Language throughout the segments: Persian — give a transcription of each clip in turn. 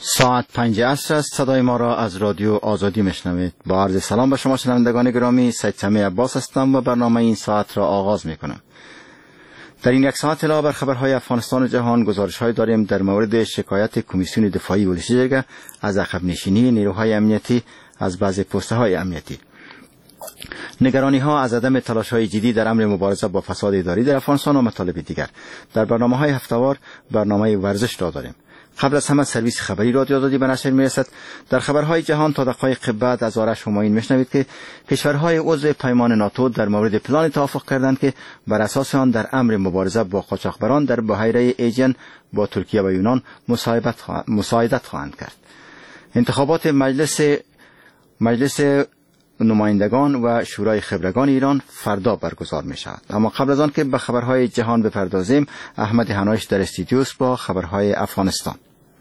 ساعت 5 عصر است. صدای ما را از رادیو آزادی میشنوید. با عرض سلام به شما شنوندگان گرامی، سید سمیع عباس هستم و برنامه این ساعت را آغاز میکنم. در این یک ساعت علاوه بر خبرهای افغانستان و جهان، گزارش‌های داریم در مورد شکایت کمیسیون دفاعی ولسی جرگه از عقب نشینی نیروهای امنیتی از بعضی پست‌های امنیتی. نگرانی‌ها از عدم تلاش‌های جدی در امر مبارزه با فساد اداری در افغانستان و مطالب دیگر. در برنامه‌های هفته‌وار برنامه ورزش را داریم. قبل از همه سرویس خبری رادیو آزادی به نشر میرسد. در خبرهای جهان تا دقایق بعد از آرش همایون میشنوید که کشورهای عضو پیمان ناتو در مورد پلان توافق کردند که بر اساس آن در امر مبارزه با قاچاقبران در بحیره ایجن با ترکیه و یونان مساعدت خواهند کرد. انتخابات مجلس نمایندگان و شورای خبرگان ایران فردا برگزار می شود. اما قبل از آن که به خبرهای جهان بپردازیم، احمد هنایش در استودیوست با خبرهای افغانستان.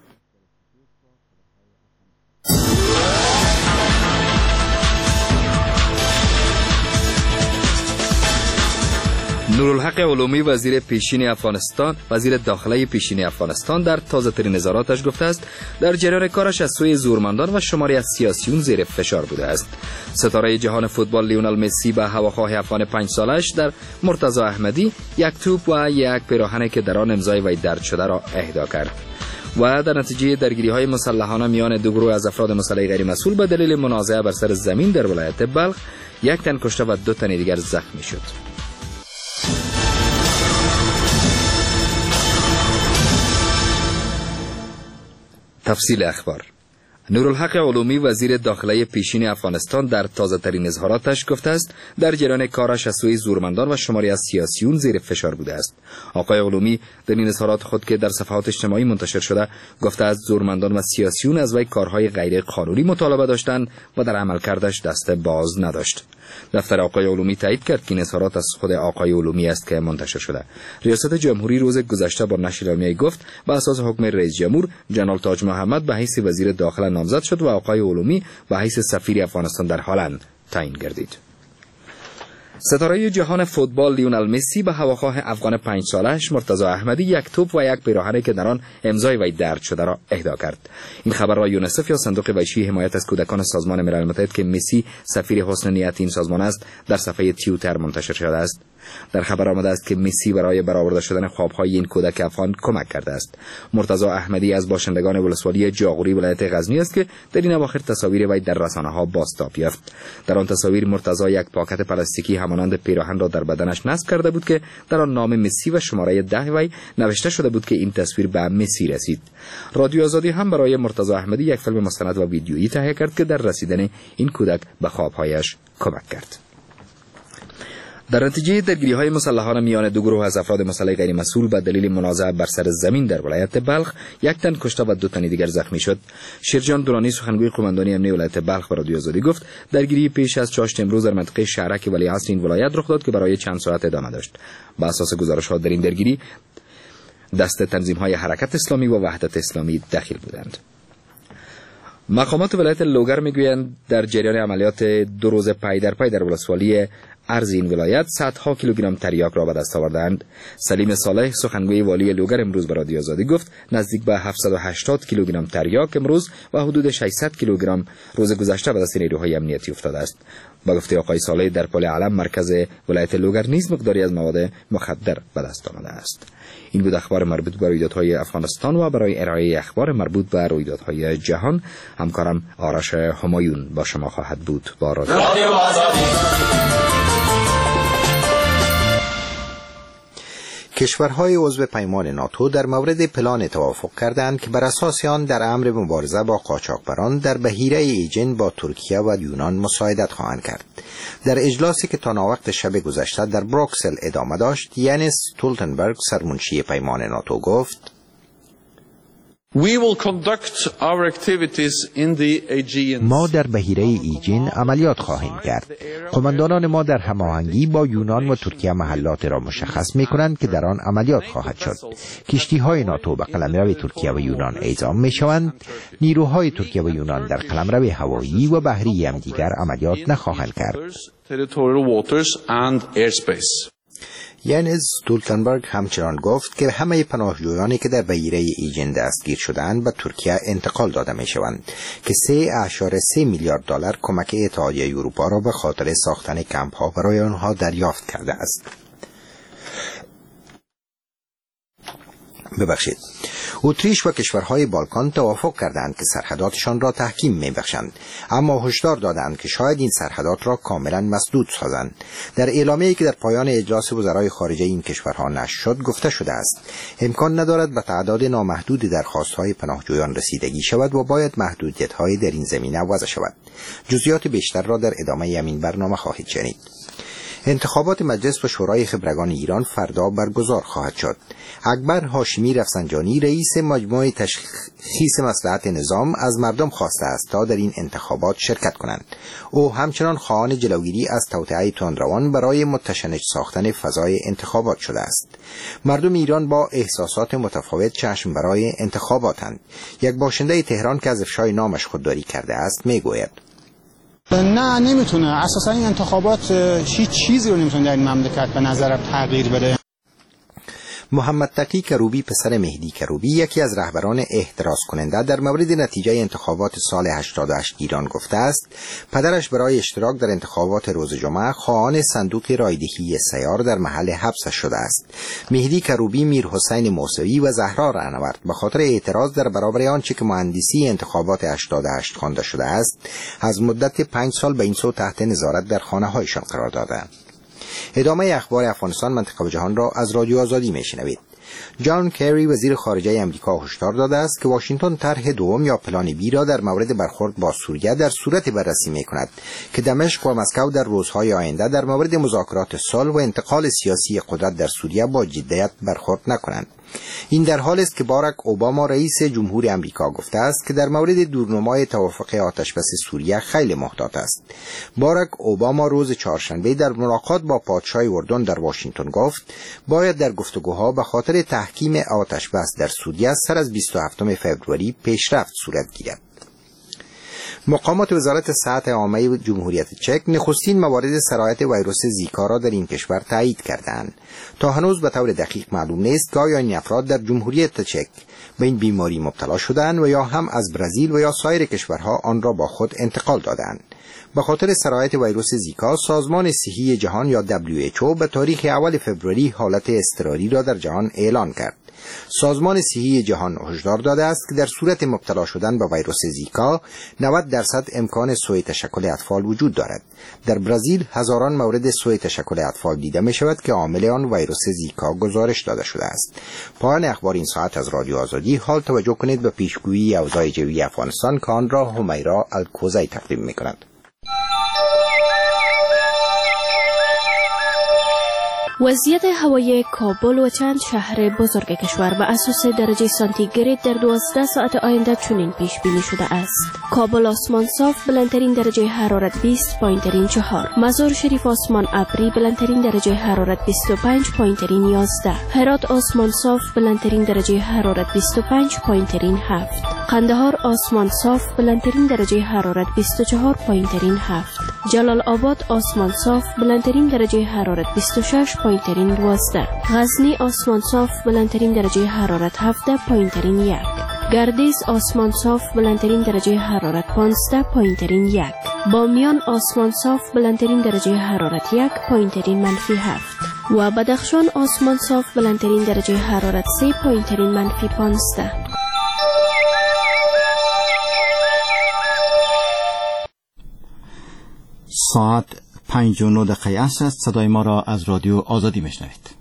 نورالحق علومی وزیر داخله پیشین افغانستان در تازه ترین اظهاراتش گفته است در جریان کارش از سوی زورمندان و شماری از سیاسیون زیر فشار بوده است. ستاره جهان فوتبال لیونل مسی به هواخواه افغان 5 سالش در مرتضی احمدی یک توپ و یک پیراهنی که در آن امضای وی درج شده را اهدا کرد و در نتیجه درگیری‌های مسلحانه میان دو گروه از افراد مسلح غیر مسئول به دلیل منازعه بر سر زمین در ولایت بلخ یک تن کشته و 2 تن دیگر زخمی شد. تفصیل اخبار. نورالحق علومی وزیر داخله پیشین افغانستان در تازه ترین اظهاراتش گفته است در جریان کارش از سوی زورمندان و شماری از سیاسیون زیر فشار بوده است. آقای علومی در این اظهارات خود که در صفحات اجتماعی منتشر شده گفته است زورمندان و سیاسیون از وی کارهای غیر قانونی مطالبه داشتند و در عملکردش دست باز نداشت. دفتر آقای علومی تایید کرد که این اظهارات از خود آقای علومی است که منتشر شده. ریاست جمهوری روز گذشته با نشر اعلامیه‌ای گفت به اساس حکم رئیس جمهور جنرال تاج محمد به حیث وزیر داخله نامزد شد و آقای علومی به حیث سفیر افغانستان در هلند تعیین گردید. ستاره جهان فوتبال لیونل مسی به هواخواه افغان 5 سالش مرتضی احمدی یک توپ و یک پیراهنی که در آن امضای وی درج شده را اهدا کرد. این خبر را یونیسف یا صندوق وحشی حمایت از کودکان سازمان ملل متحد که مسی سفیر حسن نیت این سازمان است در صفحه توییتر منتشر شده است. در خبر آمده است که مسی برای برآورده شدن خوابهای این کودک افغان کمک کرده است. مرتضی احمدی از باشندگان ولسوالی جاغوری ولایت غزنی است که در این اواخر تصاویر وی در رسانه‌ها بازتاب یافت. در آن تصاویر مرتضی یک پاکت پلاستیکی همانند پیراهن را در بدنش نصب کرده بود که در آن نام مسی و شماره 10 وی نوشته شده بود که این تصویر به مسی رسید. رادیو آزادی هم برای مرتضی احمدی یک فیلم مستند و ویدیویی تهیه کرد که در رسیدن این کودک به خوابهایش کمک کرد. در نتیجه درگیری‌های مسلحانه میان دو گروه از افراد مسلح غیر مسئول به دلیل منازعه بر سر زمین در ولایت بلخ یک تن کشته و 2 تن دیگر زخمی شد. شیرجان دورانی سخنگوی قماندانی امنیتی ولایت بلخ به رادیو آزادی گفت درگیری پیش از چاشت امروز در منطقه شهرک ولیعصر این ولایت رخ داد که برای چند ساعت ادامه داشت. بر اساس گزارش‌ها در این درگیری دست تنظیم‌های حرکت اسلامی و وحدت اسلامی دخیل بودند. مقامات ولایت لوگر میگویند در جریان عملیات 2 روز پی در پی در ولسوالی ارز این ولایت صدها کیلوگرم تریاک را به دست آوردند. سلیم صالح سخنگوی والی لوگر امروز به رادیو آزادی گفت نزدیک به 780 کیلوگرم تریاک امروز و حدود 600 کیلوگرم روز گذشته به دست نیروهای امنیتی افتاده است. با گفته آقای صالح در پل علم مرکز ولایت لوگر نیز مقداری از مواد مخدر به دست آمده است. این بود اخبار مربوط به رویدادهای افغانستان و برای ارائه اخبار مربوط به رویدادهای جهان همکارم آرش همایون با شما خواهد بود. با رادیو آزادی. کشورهای عضو پیمان ناتو در مورد پلان توافق کردند که بر اساس آن در امر مبارزه با قاچاقبران در بحیره ایجن با ترکیه و یونان مساعدت خواهند کرد. در اجلاسی که تا ناوقت شب گذشته در بروکسل ادامه داشت، یانس استولتنبرگ سرمنشی پیمان ناتو گفت: ما در بحیره ایجین عملیات خواهیم کرد. قماندانان ما در هماهنگی با یونان و ترکیه محلات را مشخص می کنند که در آن عملیات خواهد شد. کشتی های ناتو به قلمرو ترکیه و یونان اعزام می شوند. نیروهای ترکیه و یونان در قلمرو هوایی و بحری هم دیگر عملیات نخواهند کرد. ینز استولتنبرگ همچنان گفت که همه پناهجویانی که در بحیره ایجن دستگیر شدند به ترکیه انتقال داده می شوند که 3.3 میلیارد دلار کمک اتحادیه اروپا را به خاطر ساختن کمپ ها برای آنها دریافت کرده است. اتریش و کشورهای بالکان توافق کردند که سرحداتشان را تحکیم می‌بخشند، اما هشدار دادند که شاید این سرحدات را کاملا مسدود سازند. در اعلامیه‌ای که در پایان اجلاس وزرای خارجه این کشورها نشر شد گفته شده است امکان ندارد به تعداد نامحدود درخواست‌های پناهجویان رسیدگی شود و باید محدودیت‌های در این زمینه وضع شود. جزئیات بیشتر را در ادامه این برنامه خواهید شنید. انتخابات مجلس و شورای خبرگان ایران فردا برگزار خواهد شد. اکبر هاشمی رفسنجانی رئیس مجموعه تشخیص مصلحت نظام از مردم خواسته است تا در این انتخابات شرکت کنند. او همچنان خواهان جلوگیری از توطئه تندروان برای متشنج ساختن فضای انتخابات شده است. مردم ایران با احساسات متفاوت چشم برای انتخاباتند. یک باشنده تهران که از افشای نامش خودداری کرده است میگوید: نه نمیتونه. اساسا این انتخابات هیچ چیزی رو نمیتونه در این مملکت به نظرم تغییر بده. محمد تقی کروبی پسر مهدی کروبی یکی از رهبران احتراز کننده در مورد نتیجه انتخابات سال 88 ایران گفته است پدرش برای اشتراک در انتخابات روز جمعه خواهان صندوق رایدهی سیار در محل حبسش شده است. مهدی کروبی، میر حسین موسوی و زهرا رهنورد به خاطر اعتراض در برابر آنچه که مهندسی انتخابات 88 خوانده شده است از مدت 5 سال به این سو تحت نظارت در خانه‌هایشان قرار دادند. ادامه اخبار افغانستان، منطقه و جهان را از رادیو آزادی میشنوید. جان کری وزیر خارجه امریکا هشدار داده است که واشنگتن طرح دوم یا پلان بی را در مورد برخورد با سوریه در صورت بررسی می‌کند که دمشق و مسکو در روزهای آینده در مورد مذاکرات صلح و انتقال سیاسی قدرت در سوریه با جدیت برخورد نکنند. این در حالی است که باراک اوباما رئیس جمهور امریکا گفته است که در مورد دورنمای توافق آتشبس سوریه خیلی محتاط است. باراک اوباما روز چهارشنبه در ملاقات با پادشاه اردن در واشنگتن گفت باید در گفتگوها به خاطر تحکیم آتشبس در سوریه سر از 27 فوریه پیشرفت صورت گیرد. مقامات وزارت صحت عامه جمهوریت چک نخستین موارد سرایت ویروس زیکا را در این کشور تایید کردند. تا هنوز به طور دقیق معلوم نیست که آیا این افراد در جمهوریت چک به این بیماری مبتلا شدند و یا هم از برزیل و یا سایر کشورها آن را با خود انتقال دادند. به خاطر سرایت ویروس زیکا سازمان صحی جهان یا WHO به تاریخ اول فوریه حالت اضطراری را در جهان اعلان کرد. سازمان صحی جهان هشدار داده است که در صورت مبتلا شدن به ویروس زیکا 90% امکان سوء تشکل اطفال وجود دارد. در برزیل هزاران مورد سوء تشکل اطفال دیده می شود که عامل آن ویروس زیکا گزارش داده شده است. پایان اخبار این ساعت از رادیو آزادی. حال توجه کنید به پیشگویی اوضاع جوی افغانستان که آن را همیرا الکوزی تقدیم می کند. وضعیت هوایی کابل و چند شهر بزرگ کشور به اساس درجه سانتیگراد در 12 ساعت آینده چنین پیش بینی شده است: کابل آسمان صاف، بلندترین درجه حرارت 20، پایینترین 4. مزار شریف آسمان ابری، بلندترین درجه حرارت 25، پایینترین 11. هرات آسمان صاف، بلندترین درجه حرارت 25، پایینترین 7. قندهار آسمان صاف، بلندترین درجه حرارت 24، پایینترین 7. جلال آباد آسمان صاف، بلندترین درجه حرارت 26، پایینترین 12. غزنی آسمان صاف، بلندترین درجه حرارت 17، پایینترین 1. گردیز آسمان صاف، بلندترین درجه حرارت 15، پایینترین 1. بامیان آسمان صاف، بلندترین درجه حرارت 1، پایینترین -7. و بدخشان آسمان صاف، بلندترین درجه حرارت 3، پایینترین -15. ساعت 5:09 است. صدای ما را از رادیو آزادی میشنوید.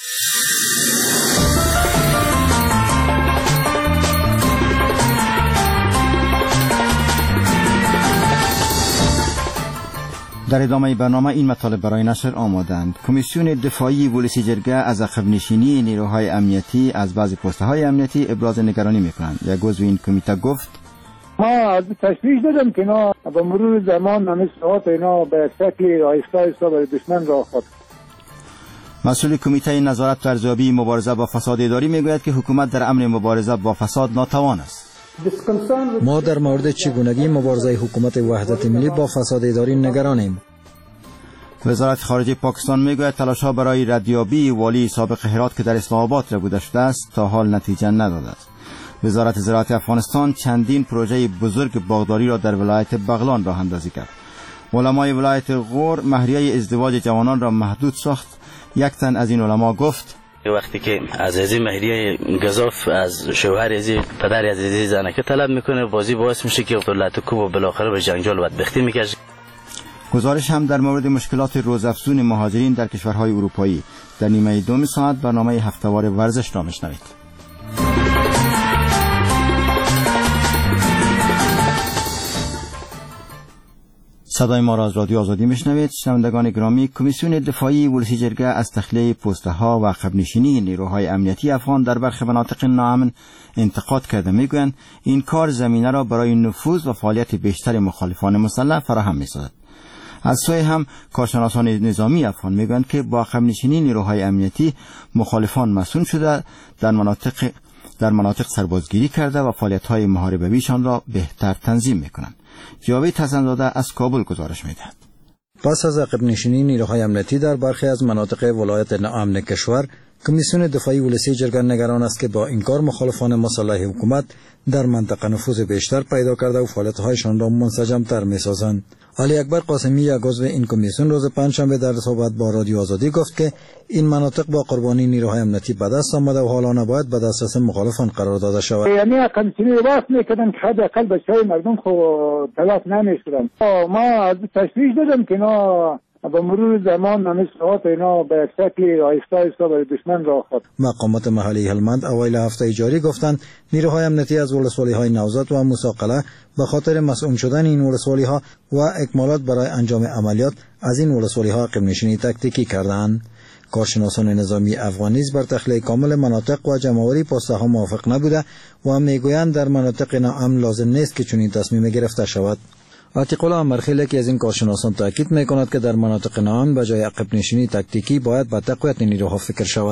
در ادامه برنامه این مطالب برای نشر آمادند. کمیسیون دفاعی ولسی جرگه از عقب نشینی نیروهای امنیتی از بعضی پست‌های امنیتی ابراز نگرانی می‌کنند. یک عضو این کمیته گفت: ما از تشویش دادم که اینا با مرور زمان اصلاحات اینا به شکل آهسته به دشمن را خود. مسئول کمیته نظارت و ارزیابی مبارزه با فساد اداری میگوید که حکومت در امر مبارزه با فساد ناتوان است. ما در مورد چگونگی مبارزه حکومت وحدت ملی با فساد اداری نگرانیم. وزارت خارجه پاکستان میگوید تلاش‌ها برای ردیابی والی سابق هرات که در اسلام آباد ربوده شده است تا حال نتیجه نداده است. وزارت زراعت افغانستان چندین پروژه بزرگ باغداری را در ولایت بغلان راه اندازی کرد. علمای ولایت غور مهریه ازدواج جوانان را محدود ساخت. یک تن از این علما گفت وقتی که عزیزی مهریه گزاف از شوهر عزیزی پدر عزیزی زنکه طلب میکنه بازی باعث میشه که دولت کوب بالاخره به جنجال و بدبختی میکشه. گزارش هم در مورد مشکلات روزافزون مهاجرین در کشورهای اروپایی. در نیمه دوم ساعت برنامه هفته‌وار ورزش را میشنوید. صدای ما را از رادیو آزادی میشنوید. شنوندگان گرامی، کمیسیون دفاعی ولسی جرگه از تخلیه پست‌ها و عقب‌نشینی نیروهای امنیتی افغان در برخی مناطق ناامن انتقاد کرده. میگویند این کار زمینه را برای نفوذ و فعالیت بیشتر مخالفان مسلح فراهم می‌سازد. از سوی هم کارشناسان نظامی افغان میگویند که با عقب‌نشینی نیروهای امنیتی مخالفان مسئول شده در مناطق سربازگیری کرده و فعالیت‌های محاربه‌ایشان را بهتر تنظیم می‌کنند. جاوید حسن‌زاده از کابل گزارش می‌دهد. پس از عقب‌نشینی نیروهای امنیتی در برخی از مناطق ولایت ناامن کشور، کمیسیون دفاعی ولسی جرگه نگران است که با این کار مخالفان مسلح حکومت در منطقه نفوذ بیشتر پیدا کرده و فعالیت‌هایشان را منسجم‌تر می‌سازند. علی اکبر قاسمی، یک عضو این کمیسیون، روز پنجشنبه در صحبت با رادیو آزادی گفت که این مناطق با قربانی نیروهای امنیتی به دست آمده و حالا نباید به دسترس مخالفان قرار داده شود. یعنی کمیسیون وقت میکردن که حداقل بچه‌های مردم خو تلف نمیشدن. ما از تشویش دادم که اینا با مرور زمان نمی‌شود اینا به شکل آهسته برای دشمن راه خورد. مقامات محلی هلمند اوایل هفته جاری گفتند نیروهای امنیتی از ولسوالی‌های نوزاد و موسی به خاطر مسئول شدن این ولسوالی‌ها و اکمالات برای انجام عملیات از این ولسوالی‌ها عقب‌نشینی تاکتیکی کردند. کارشناسان نظامی افغانی بر تخلیه کامل مناطق و جمع‌آوری پست‌ها موافق نبوده و میگویند در مناطق ناامن لازم نیست که چنین تصمیم گرفته شود. عتیق الله مرخیل که از این کارشناسان تاکید می‌کند که در مناطق ناامن به جای عقب‌نشینی تاکتیکی باید به تقویت نیروها فکر شود.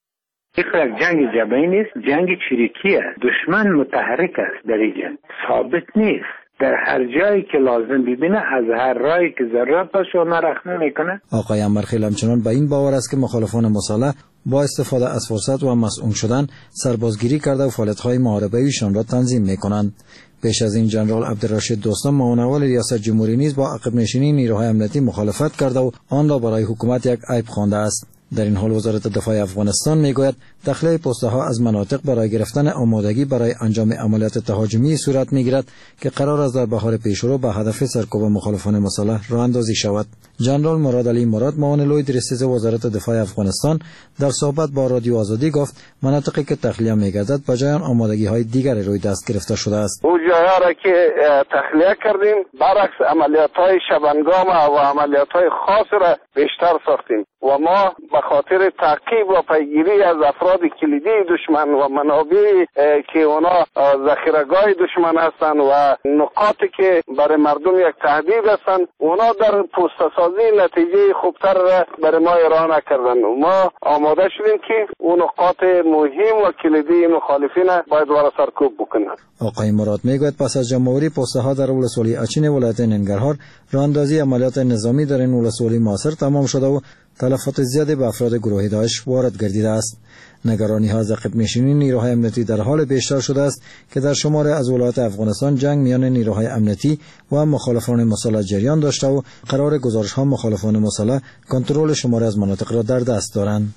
یک جنگ جبهه‌ای نیست، جنگ چریکیه. دشمن متحرک است در اینجا، ثابت نیست. در هر جایی که لازم ببینه از هر راهی که ضرورت باشه اونها رخنه میکنه. آقای مرخیل همچنان به این باور است که مخالفان مسلح با استفاده از فرصت و مسئول شدن سربازگیری کرده و فعالیت‌های محاربه‌ایشان را تنظیم میکنند. پیش از این جنرال عبدالرشید دوستم معاون اول ریاست جمهوری نیز با عقب‌نشینی نیروهای امنیتی مخالفت کرده و آن را برای حکومت یک عیب خوانده است. در این حال وزارت دفاع افغانستان میگوید تخلیه پست‌ها از مناطق برای گرفتن آمادگی برای انجام عملیات تهاجمی صورت میگیرد که قرار است در بهار پیشرو به هدف سرکوب مخالفان مسلح راه اندازی شود. جنرال مراد علی مراد معاون لوی رئیس وزارت دفاع افغانستان در صحبت با رادیو آزادی گفت مناطقی که تخلیه میگردد به جای آن آمادگی‌های دیگری روی دست گرفته شده است. او جاها را که تخلیه کردیم برعکس عملیات‌های شبانگام و عملیات‌های خاص را بیشتر ساختیم و ما به خاطر تعقیب و پیگیری از افراد کلیدی دشمن و منابع که اونا ذخیره‌گاه دشمن هستند و نقاطی که برای مردم یک تهدید هستند اونا در پوست‌سازی نتیجه خوبتر را برای ما ارائه نکردن. ما آماده شدیم که اون نقاط مهم و کلیدی مخالفین باید وارا سرکوب بکنند. آقای مراد میگوید پس از جمع‌آوری پست‌ها در ولسوالی اچین ولایت ننگرهار راه‌اندازی عملیات نظامی در این ولسوالی موثر تمام شده و تلفات زیادی به افراد گروه داعش وارد گردیده است. نگرانی‌ها از عقب‌نشینی نیروهای امنیتی در حال بیشتر شده است که در شماره از ولایات افغانستان جنگ میان نیروهای امنیتی و مخالفان مسلح جریان داشته و قرار گزارش‌ها مخالفان مسلح کنترل شماره از مناطق را در دست دارند.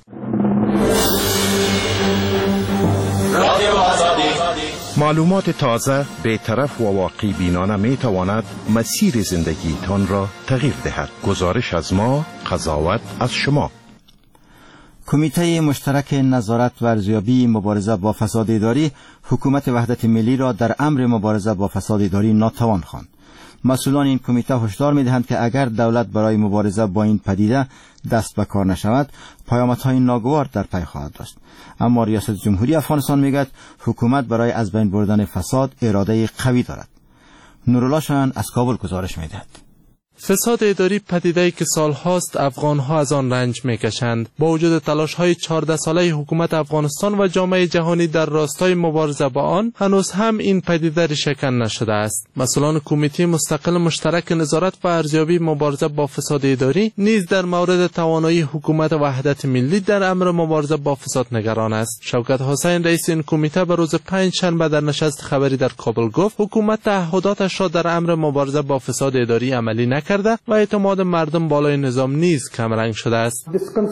معلومات تازه، بی‌طرف و واقعی بینانه می تواند مسیر زندگیتان را تغییر دهد. گزارش از ما، قضاوت از شما. کمیته مشترک نظارت و ارزیابی مبارزه با فساد اداری حکومت وحدت ملی را در امر مبارزه با فساد اداری ناتوان خواند. مسئولان این کمیته هشدار می‌دهند که اگر دولت برای مبارزه با این پدیده دست به کار نشود پیامدهای ناگوار در پی خواهد داشت. اما ریاست جمهوری افغانستان میگوید حکومت برای از بین بردن فساد اراده قوی دارد. نورالله شایان از کابل گزارش می‌دهد. فساد اداری پدیده‌ای که سالهاست افغان‌ها از آن رنج می‌کشند. با وجود تلاش‌های 14 ساله حکومت افغانستان و جامعه جهانی در راستای مبارزه با آن، هنوز هم این پدیده ریشه‌کن نشده است. مسئولان کمیته مستقل مشترک نظارت و ارزیابی مبارزه با فساد اداری نیز در مورد توانایی حکومت وحدت ملی در امر مبارزه با فساد نگران است. شوکت حسین رئیس این کمیته به روز 5 شنبه در نشست خبری در کابل گفت حکومت تعهداتش را در امر مبارزه با فساد اداری عملی نکرده و اعتماد مردم بالای نظام نیز کمرنگ شده است.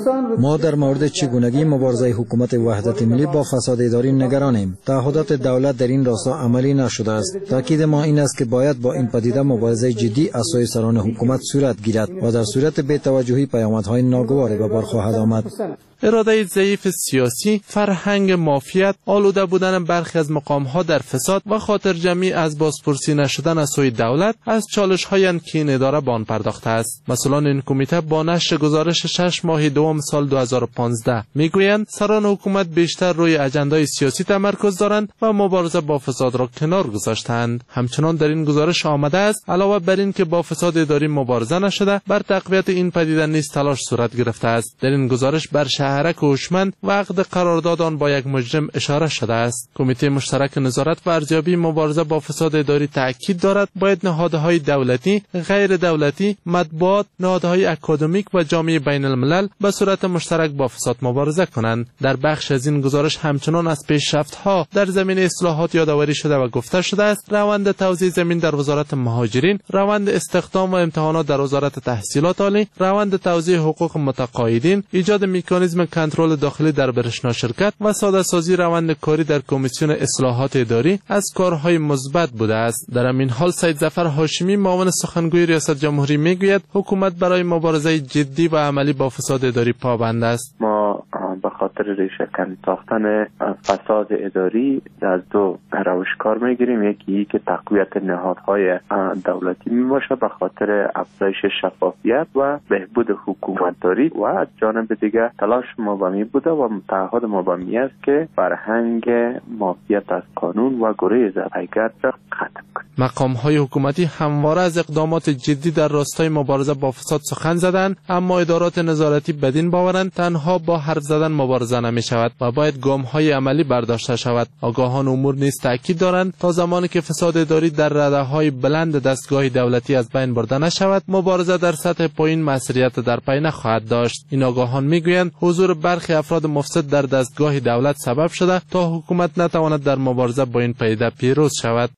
ما در مورد چگونگی مبارزه حکومت وحدت ملی با فساد اداری نگرانیم. تعهدات دولت در این راستا عملی نشده است. تاکید ما این است که باید با این پدیده مبارزه جدی از سوی سران حکومت صورت گیرد و در صورت بی‌توجهی پیامدهای ناگواری به بار خواهد آمد. اراده ضعیف سیاسی، فرهنگ مافیات، آلوده بودن برخی از مقام‌ها در فساد و خاطر جمعی از بازپرسی نشدن از سوی دولت از چالش‌هایی که این اداره به آن پرداخته است. مسئولان این کمیته با نشر گزارش 6 ماه دوم سال 2015 میگویند سران حکومت بیشتر روی اجندای سیاسی تمرکز دارند و مبارزه با فساد را کنار گذاشتند. همچنان در این گزارش آمده است علاوه بر این که با فساد اداری مبارزه نشده، بر تقویت این پدیده نیز تلاش صورت گرفته است. در این گزارش بر شهرک هوشمند و عقد قرارداد آن با یک مجرم اشاره شده است. کمیته مشترک نظارت و ارزیابی مبارزه با فساد اداری تاکید دارد باید نهادهای دولتی، غیر دولتی، مطبوعات، نهادهای اکادمیک و جامعه بین الملل به صورت مشترک با فساد مبارزه کنند. در بخش از این گزارش همچنان از پیشرفت‌ها در زمینه اصلاحات یادآوری شده و گفته شده است روند توزیع زمین در وزارت مهاجرین، روند استخدام و امتحانات در وزارت تحصیلات عالی، روند توزیع حقوق متقاعدین، ایجاد مکانیزم کنترل داخلی در برشنا شرکت و ساده سازی روند کاری در کمیسیون اصلاحات اداری از کارهای مثبت بوده است. در همین حال سید ظفر هاشمی معاون سخنگوی ریاست جمهوری میگوید حکومت برای مبارزه جدی و عملی با فساد اداری پابند است. ما به خاطر ریشه‌کن ساختن فساد اداری از دو روش کار میگیریم. یکی که تقویت نهادهای دولتی میباشه به خاطر افزایش شفافیت و بهبود حکومتداری و از جانب دیگه تلاش ما با می بوده و تعهد ما با می است که فرهنگ مافیات از قانون و گریز از حقیقت را ختم کنیم. مقام‌های حکومتی همواره از اقدامات جدی در راستای مبارزه با فساد سخن زدند، اما ادارات نظارتی بدین باورند تنها با حرف زدن مبارزه نمی شود و باید گام‌های عملی برداشته شود. آگاهان امور نیز تاکید دارند تا زمانی که فساد اداری در رده‌های بلند دستگاه دولتی از بین برده نشود، مبارزه در سطح پایین مسئولیت در پی نخواهد داشت. این آگاهان میگویند حضور برخی افراد مفسد در دستگاه دولت سبب شده تا حکومت نتواند در مبارزه با این پدیده پیروز شود.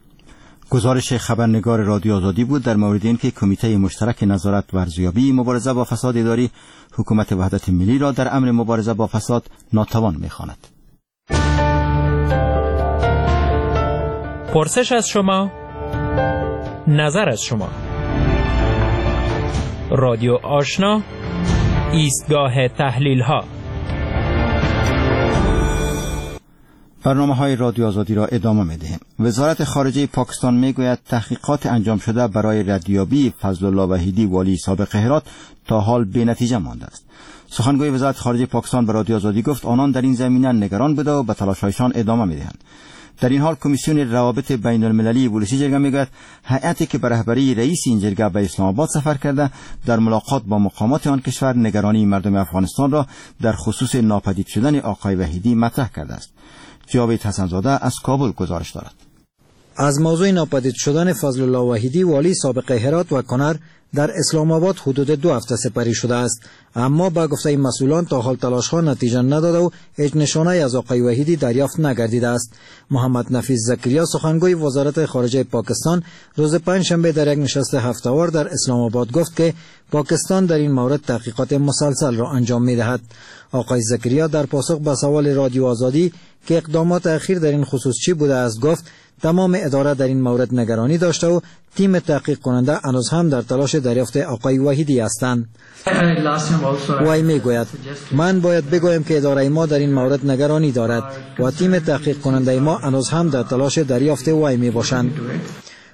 گزارش خبرنگار رادیو آزادی بود در مورد اینکه کمیته مشترک نظارت و ارزیابی مبارزه با فساد اداری حکومت وحدت ملی را در امر مبارزه با فساد ناتوان می‌خواند. پرسش از شما، نظر از شما. رادیو آشنا، ایستگاه تحلیل ها. برنامه‌های رادیو آزادی را ادامه می‌دهیم. وزارت خارجه پاکستان میگوید تحقیقات انجام شده برای ردیابی فضل الله وحیدی والی سابق هرات تا حال بی‌نتیجه مانده است. سخنگوی وزارت خارجه پاکستان به رادیو آزادی گفت آنان در این زمینه نگران بوده و به تلاش‌هایشان ادامه می‌دهند. در این حال کمیسیون روابط بین المللی ولسی جرگه میگوید هیئتی که به رهبری رئیس این جرگه به اسلام آباد سفر کرده در ملاقات با مقامات آن کشور نگرانی مردم افغانستان را در خصوص ناپدید شدن آقای وحیدی مطرح کرده است. جاوید حسنزاده از کابل گزارش دارد. از موضوع ناپدید شدن فضل الله وحیدی والی سابق هرات و کنر در اسلام آباد حدود 2 هفته سپری شده است، اما با گفته مسئولان تا حال تلاش‌ها نتیجه نداده و هیچ نشانه از آقای وحیدی دریافت نگردیده است. محمد نفیس زکریا سخنگوی وزارت خارجه پاکستان روز پنجشنبه در یک نشست هفته‌وار در اسلام آباد گفت که پاکستان در این مورد تحقیقات مسلسل را انجام می‌دهد. آقای زکریا در پاسخ به سوال رادیو آزادی که اقدامات اخیر در این خصوص چی بوده است گفت تمام اداره در این مورد نگرانی داشته و تیم تحقیق کننده هنوز هم در تلاش دریافت آقای وحیدی هستند. وی میگوید من باید بگویم که اداره ما در این مورد نگرانی دارد و تیم تحقیق کننده ما هنوز هم در تلاش دریافت وی می باشند.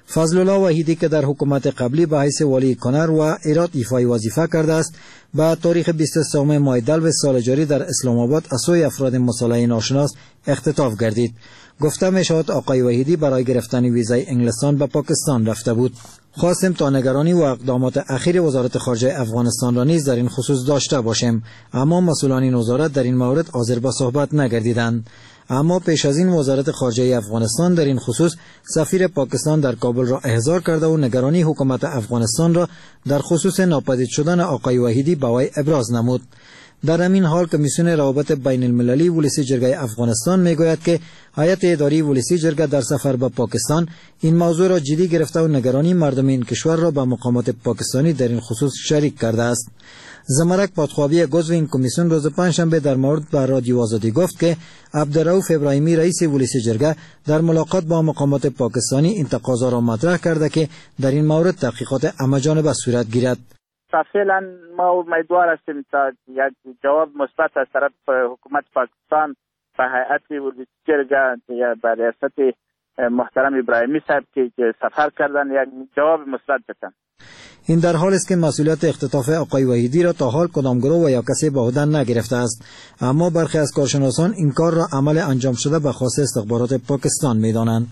فضل الله وحیدی که در حکومت قبلی به حیث والی کنر و ایراد ایفای وظیفه کرده است، با تاریخ 23 ماه دلو سال جاری در اسلام آباد از سوی افراد مسلح ناشناس اختطاف گردید. گفته می شود آقای وحیدی برای گرفتن ویزای انگلستان به پاکستان رفته بود. خواستیم تا نگرانی و اقدامات اخیر وزارت خارجه افغانستان را نیز در این خصوص داشته باشیم، اما مسئولان این وزارت در این مورد حاضر به صحبت نگردیدند. اما پیش از این وزارت خارجه افغانستان در این خصوص سفیر پاکستان در کابل را احضار کرده و نگرانی حکومت افغانستان را در خصوص ناپدید شدن آقای وحیدی به وی ابراز نمود. در همین حال کمیسیون روابط بین المللی ولسی جرگه افغانستان میگوید که هیئت اداری ولسی جرگه در سفر به پاکستان این موضوع را جدی گرفته و نگرانی مردم این کشور را به مقامات پاکستانی در این خصوص شریک کرده است. زمرک پادخوابی عضو این کمیسیون روز پنجشنبه در مورد به رادیو آزادی گفت که عبدالرؤوف ابراهیمی رئیس ولسی جرگه در ملاقات با مقامات پاکستانی این تقاضا را مطرح کرده که در این مورد تحقیقات همه‌جانبه صورت گیرد. فعلا ما امیدوار هستیم تا یک جواب مثبت از طرف حکومت پاکستان به هیئت ولسی جرگه یا به ریاست محترم ابراهیمی صاحب که سفر کردن یک جواب مثبت بدن. این در حال است که مسئولیت اختطاف آقای وحیدی را تا حال کدام گروه و یا کسی به عهده نگرفته است، اما برخی از کارشناسان این کار را عمل انجام شده به خواست استخبارات پاکستان می‌دانند.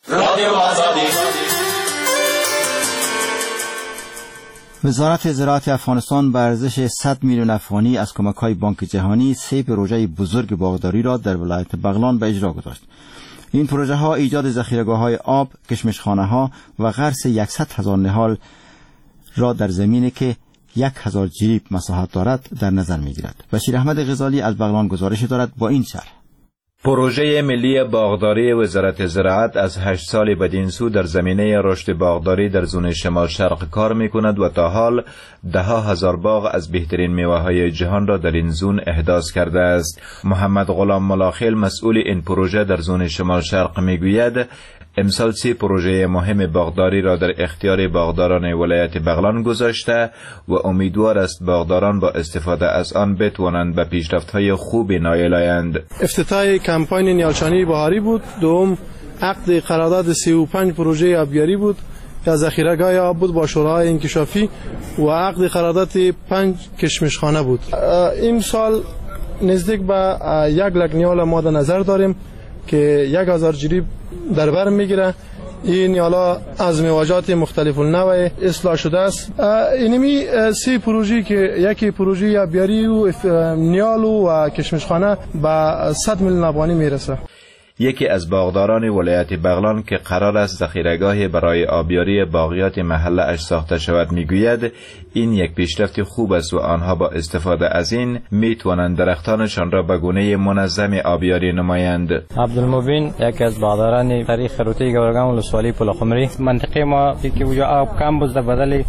وزارت زراعت افغانستان به ارزش 100 میلیون افغانی از کمک‌های بانک جهانی 3 پروژه بزرگ باغداری را در ولایت بغلان به اجرا گذاشت. این پروژه ها ایجاد ذخیره‌گاه‌های آب، کشمشخانه‌ها و غرس 100,000 نهال را در زمینی که 1000 جریب مساحت دارد در نظر می‌گیرد. بشیر احمد غزالی از بغلان گزارش دارد با این شرح. پروژه ملی باغداری وزارت زراعت از 8 سال بدین سو در زمینه رشد باغداری در زون شمال شرق کار می‌کند و تا حال 10,000 باغ از بهترین میوه‌های جهان را در این زون احداث کرده است. محمد غلام ملاخیل مسئول این پروژه در زون شمال شرق می‌گوید امسال 3 پروژه مهم باغداری را در اختیار باغداران ولایت بغلان گذاشته و امیدوار است باغداران با استفاده از آن بتوانند به پیشرفت‌های خوبی نایل آیند. افتتاح کمپاین نیالشانی بهاری بود. دوم عقد قرارداد 35 پروژه آبیاری بود که ذخیره‌گاه آب بود با شورای انکشافی و عقد قرارداد 5 کشمشخانه بود. این سال نزدیک به 1 لک نیال ما در نظر داریم که 1000 جریب در بر میگیره. این حالا از میوه‌جات مختلف النوع اصلاح شده است. اینمی 3 پروژه که یکی پروژه آبیاری و نیال و کشمشخانه به 100 میلیون افغانی میرسه. یکی از باغداران ولایت بغلان که قرار است ذخیره‌گاهی برای آبیاری باغیات محله اش ساخته شود میگوید این یک پیشرفت خوب است و آنها با استفاده از این میتوانند درختانشان را به گونه منظم آبیاری نمایند. عبدالمبین یکی از باغداران طریق خروطی گورگان ولسوالی پلخمری منطقه ما که وجود آب کم بود در بدل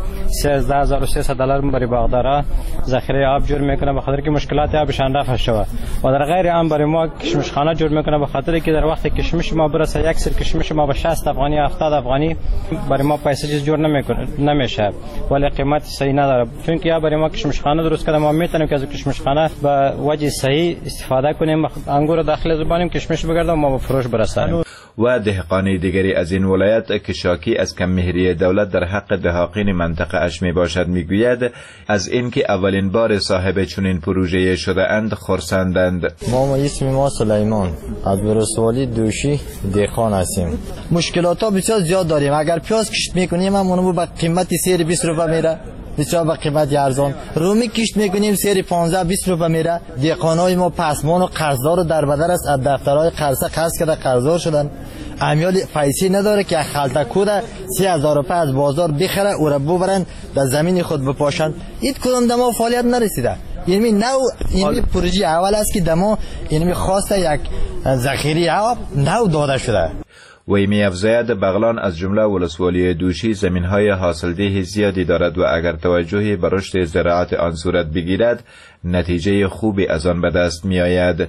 13300 دلار برای باغدارا ذخیره آب جور میکنه به خاطر که مشکلات آبشان رفع شود و در غیر آن برای ما کشمشخانه جور میکنه به خاطر که در وقت کشمش ما برسه یک سر کشمش ما به 60 افغانی 70 افغانی برای ما پیسه چیز جور نمیشه ولی قیمت صحیح نداره، چون که یا برای ما کشمشخانه درست کردیم ما میتونیم که از کشمشخانه به وجه صحیح استفاده کنیم، انگور داخل زبانیم کشمش بگردیم ما به فروش برسانیم. و دهقانی دیگری از این ولایت که شاکی از کم مهری دولت در حق دهاقین منطقه اش می باشد میگوید از اینکه اولین بار صاحب چنین پروژه شده اند خرسندند. ما اسم ما سلیمان از ولسوالی دوشی دهقان هستیم. مشکلات ها بسیار زیاد داریم. اگر پیاز کشت میکنیم هم اونو به قیمت سیر 20 روپیه میره، بسیار به قیمت ارزان. رومی کشت میکنیم سیر 15-20 روپیه میره. دهقانای ما پسمان و قرضدار و دربدر است، از دفترهای قرضه قرض کرده قرضدار شدن. امیال پیسه نداره که خلطه کوده 3000 روپیه از بازار بخره او را ببرن در زمین خود بپاشن. این کدام دما فعالیت نرسیده. یعنی نو پروژه اول است که دما یعنی خواسته یک ذخیره آب نو داده شده. وی می افزاید بغلان از جمله ولسوالی دوشی زمین‌های حاصلدهی زیادی دارد و اگر توجهی به رشد زراعت آن صورت بگیرد نتیجه خوبی از آن به دست می آید.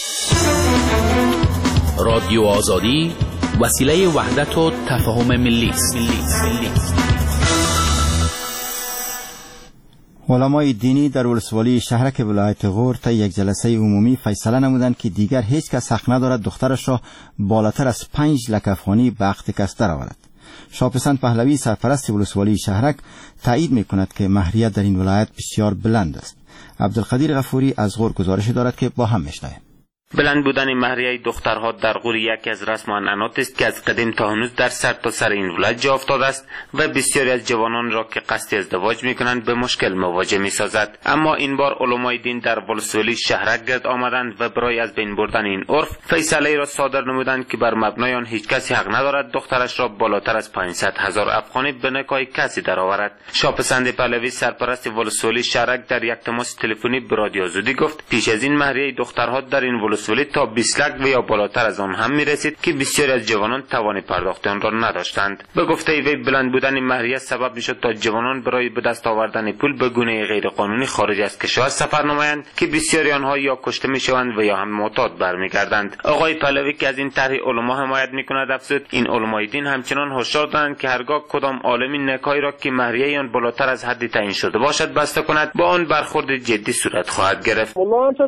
رادیو آزادی وسیله وحدت و تفاهم ملی است. علمای دینی در ولسوالی شهرک ولایت غور تا یک جلسه عمومی فیصله نمودند که دیگر هیچ کس حق ندارد دخترش را بالاتر از 5 لک افغانی به عقد کس درآورد. شاپسند پهلوی سرپرست ولسوالی شهرک تایید می‌کند که مهریه در این ولایت بسیار بلند است. عبدالقدیر غفوری از غور گزارش دارد که با هم میشنویم. بلند بودن مهریه دخترها در غور یکی از رسم و عنعنات است که از قدیم تا هنوز در سر این ولایت جا افتاده است و بسیاری از جوانان را که قصد ازدواج میکنند به مشکل مواجه میسازد. اما این بار علمای دین در ولسوالی شهرک گرد آمدند و برای از بین بردن این عرف فیصله را صادر نمودند که بر مبنای آن هیچ کسی حق ندارد دخترش را بالاتر از 500,000 افغانی به نکاح کسی درآورد. شاپسند پهلوی سرپرست ولسوالی شهرک در یک تماس تلفنی به رادیو آزادی گفت پیش از این مهریه دخترها در این ولسوالی تا 20 لک و یا بالاتر از آن هم میرسید که بسیاری از جوانان توان پرداخت آن را نداشتند. به گفته وی بلند بودن مهریه سبب میشد تا جوانان برای به دست آوردن پول به گونه غیر قانونی خارج از کشور سفر نمایند که بسیاری آنها یا کشته میشوند و یا هم معتاد برمیگردند. آقای پهلوی که از این طرح علما حمایت میکند افزود این علمای دین همچنان هشدار دادند که هرگاه کدام عالمی نکاحی را که مهریه آن بالاتر از حدی تعیین شده باشد بسته کند با آن برخورد جدی صورت خواهد گرفت.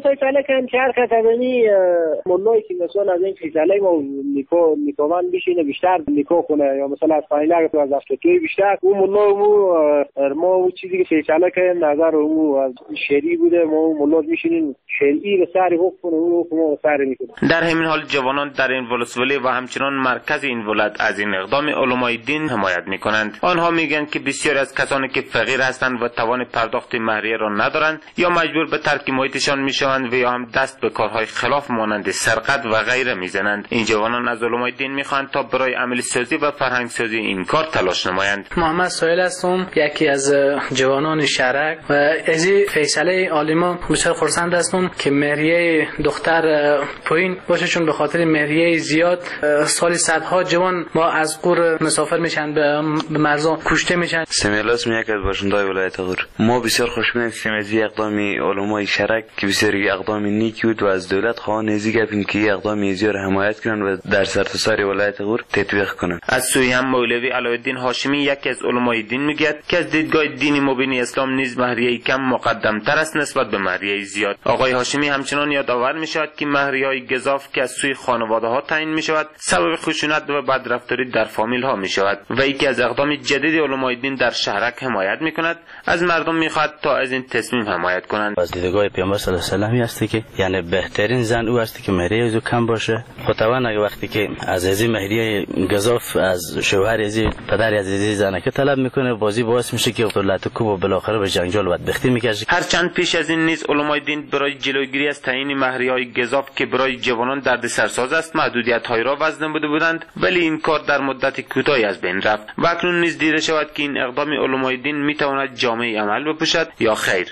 مولایی که مثلا از این فیصله ما نیکوان میشینه بیشتر نیکو کنه یا مثلا از پایین تو از افتوی بیشتر اون مولا ما اون چیزی که فیصله کنه نظر اون از شرعی بوده ما اون مولا میشینیم شرعی به سر حکم اون حکم سر میکنه. در همین حال جوانان در این ولسوالی و همچنان مرکز این ولایت از این اقدام علمای دین حمایت میکنند. آنها میگن که بسیاری از کسانی که فقیر هستند و توان پرداخت مهریه را ندارند یا مجبور به ترک محیطشان میشوند و یا هم دست به کارهای خلاف مانند سرقت و غیره میزنند. این جوانان از علمای دین میخواهند تا برای عملی سازی و فرهنگ سازی این کار تلاش نمایند. محمد سهیل هستم، یکی از جوانان شهرک و از فیصله عالما بسیار خرسند هستم که مهریه دختر پایین باشه، چون به خاطر مهریه زیاد سالی صدها جوان ما از غور مسافر میشن به مرزا کشته میشن. سمیلاس یک از باشنده‌های ولایت غور. ما بسیار خوشبین هستیم از اقدام علمای شهرک که بسیار اقدام نیکی بود و از دولت خواه نزدیک گفتیم که اقدام زیاد حمایت کنن و در سرتاسر ولایت غور تطبیق کنن. از سوی هم مولوی علایالدین هاشمی یکی از علمای دین میگه که از دیدگاه دینی مبین اسلام نیز مهریه کم مقدم تر است نسبت به مهریه زیاد. آقای هاشمی همچنان یادآور میشود که مهریه گزاف که از سوی خانواده ها تعیین میشود سبب خشونت و بدرفتاری در فامیل ها میشود و یکی از اقدام جدید علمای دین در شهرک حمایت میکند. از مردم میخواد تا از این تصمیم حمایت کنند. از دیدگاه پیامبر صلی الله علیه و آله است که یعنی بهترین زن او است که مهریه او کم باشه. خداوند اگه وقتی که از مهریه گزاف از شوهر از پدر از زنکه طلب میکنه بازی باعث میشه که دولت کوب و بالاخره به جنجال و بدبختی میکشه. هرچند پیش از این نیز علمای دین برای جلوگیری از تعیین مهریه گزاف که برای جوانان دردسرساز است محدودیت‌هایی را وضع نموده بودند، ولی این کار در مدت کوتاهی از بین رفت و اکنون نیز دیده شود که این اقدام علمای دین میتواند جامعه عمل بپوشد یا خیر.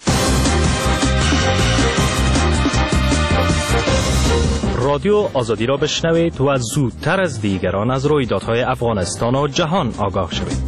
رادیو آزادی را بشنوید و زودتر از دیگران از رویدادهای افغانستان و جهان آگاه شوید.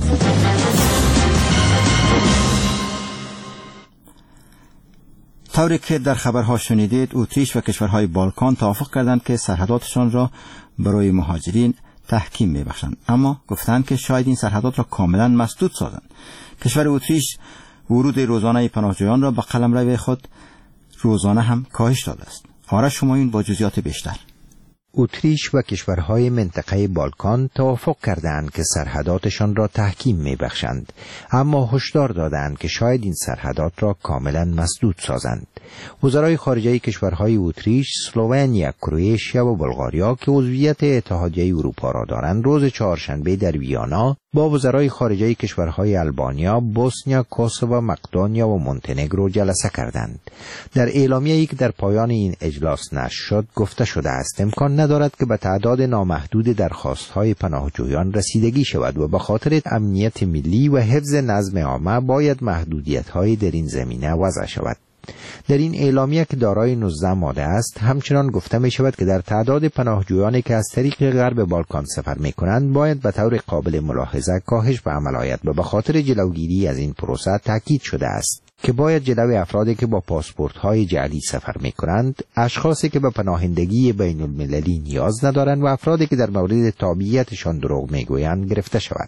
طوری که در خبرها شنیدید اتریش و کشورهای بالکان توافق کردند که سرحداتشان را برای مهاجرین تحکیم میبخشند، اما گفتند که شاید این سرحدات را کاملا مسدود سازند. کشور اتریش ورود روزانه پناهجویان را به قلمرو خود روزانه هم کاهش داده است. آرش شمایون با جزئیات بیشتر. اتریش و کشورهای منطقه بالکان توافق کردند که سرحداتشان را تحکیم می‌بخشند، اما هشدار دادند که شاید این سرحدات را کاملا مسدود سازند. وزرای خارجه کشورهای اتریش، اسلوونیا، کرواتیا و بلغاریا که عضویت اتحادیه اروپا را دارند، روز چهارشنبه در ویانا با وزرای خارجه کشورهای آلبانیا، بوسنیا، کوسوو، مقدونیا و مونتنگرو جلسه کردند. در اعلامیه‌ای که در پایان این اجلاس نشر شد گفته شده است امکان ندارد که به تعداد نامحدود درخواست‌های پناهجویان رسیدگی شود و به خاطر امنیت ملی و حفظ نظم عامه باید محدودیت‌های در این زمینه وضع شود. در این اعلامیه که دارای 19 ماده است همچنان گفته می شود که در تعداد پناهجویانی که از طریق غرب بالکان سفر می کنند باید به طور قابل ملاحظه کاهش به عمل آید و به خاطر جلوگیری از این پروسه تاکید شده است که باید جلوی افرادی که با پاسپورت‌های جعلی سفر می کنند، اشخاصی که به پناهندگی بین المللی نیاز ندارند و افرادی که در مورد تابعیتشان دروغ می گویند گرفته شود.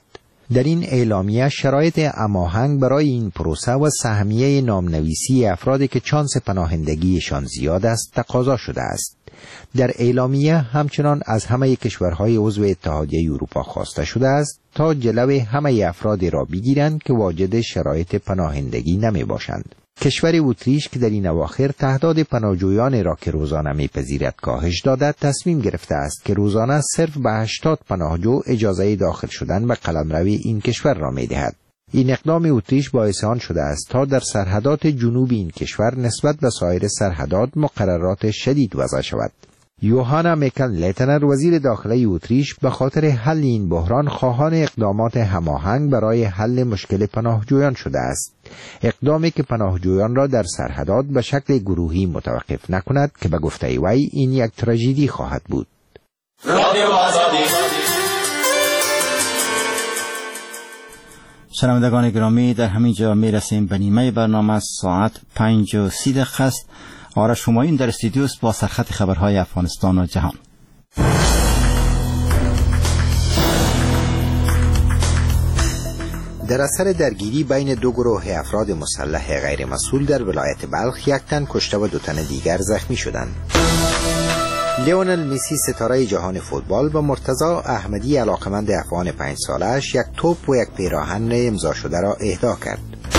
در این اعلامیه شرایط هماهنگ برای این پروسه و سهمیه نامنویسی افرادی که چانس پناهندگیشان زیاد است تقاضا شده است. در اعلامیه همچنان از همه کشورهای عضو اتحادیه اروپا خواسته شده است تا جلوی همه افرادی را بگیرند که واجد شرایط پناهندگی نمی باشند. کشور اتریش که در این اواخر تعداد پناهجویان را که روزانه می‌پذیرد کاهش داده، تصمیم گرفته است که روزانه صرف به 80 پناهجو اجازه داخل شدن به قلمروی این کشور را می‌دهد. این اقدام اتریش باعث آن شده است تا در سرحدات جنوبی این کشور نسبت به سایر سرحدات مقررات شدید وضع شود. یوهانا میکل لیتنر وزیر داخله اتریش به خاطر حل این بحران خواهان اقدامات هماهنگ برای حل مشکل پناهجویان شده است. اقدامی که پناهجویان را در سرحدات به شکل گروهی متوقف نکند که به گفته وی این یک تراژدی خواهد بود. شنوندگان گرامی، در همین جا می رسیم به نیمه برنامه. ساعت 5:30 است. آرش همایون در استودیو است با سرخط خبرهای افغانستان و جهان. در اثر درگیری بین دو گروه افراد مسلح غیر مسئول در ولایت بلخ، یک تن کشته و 2 تن دیگر زخمی شدند. لیونل مسی ستاره جهان فوتبال و مرتضی احمدی علاقمند افغان 5 ساله‌اش یک توپ و یک پیراهن امضا شده را اهدا کرد.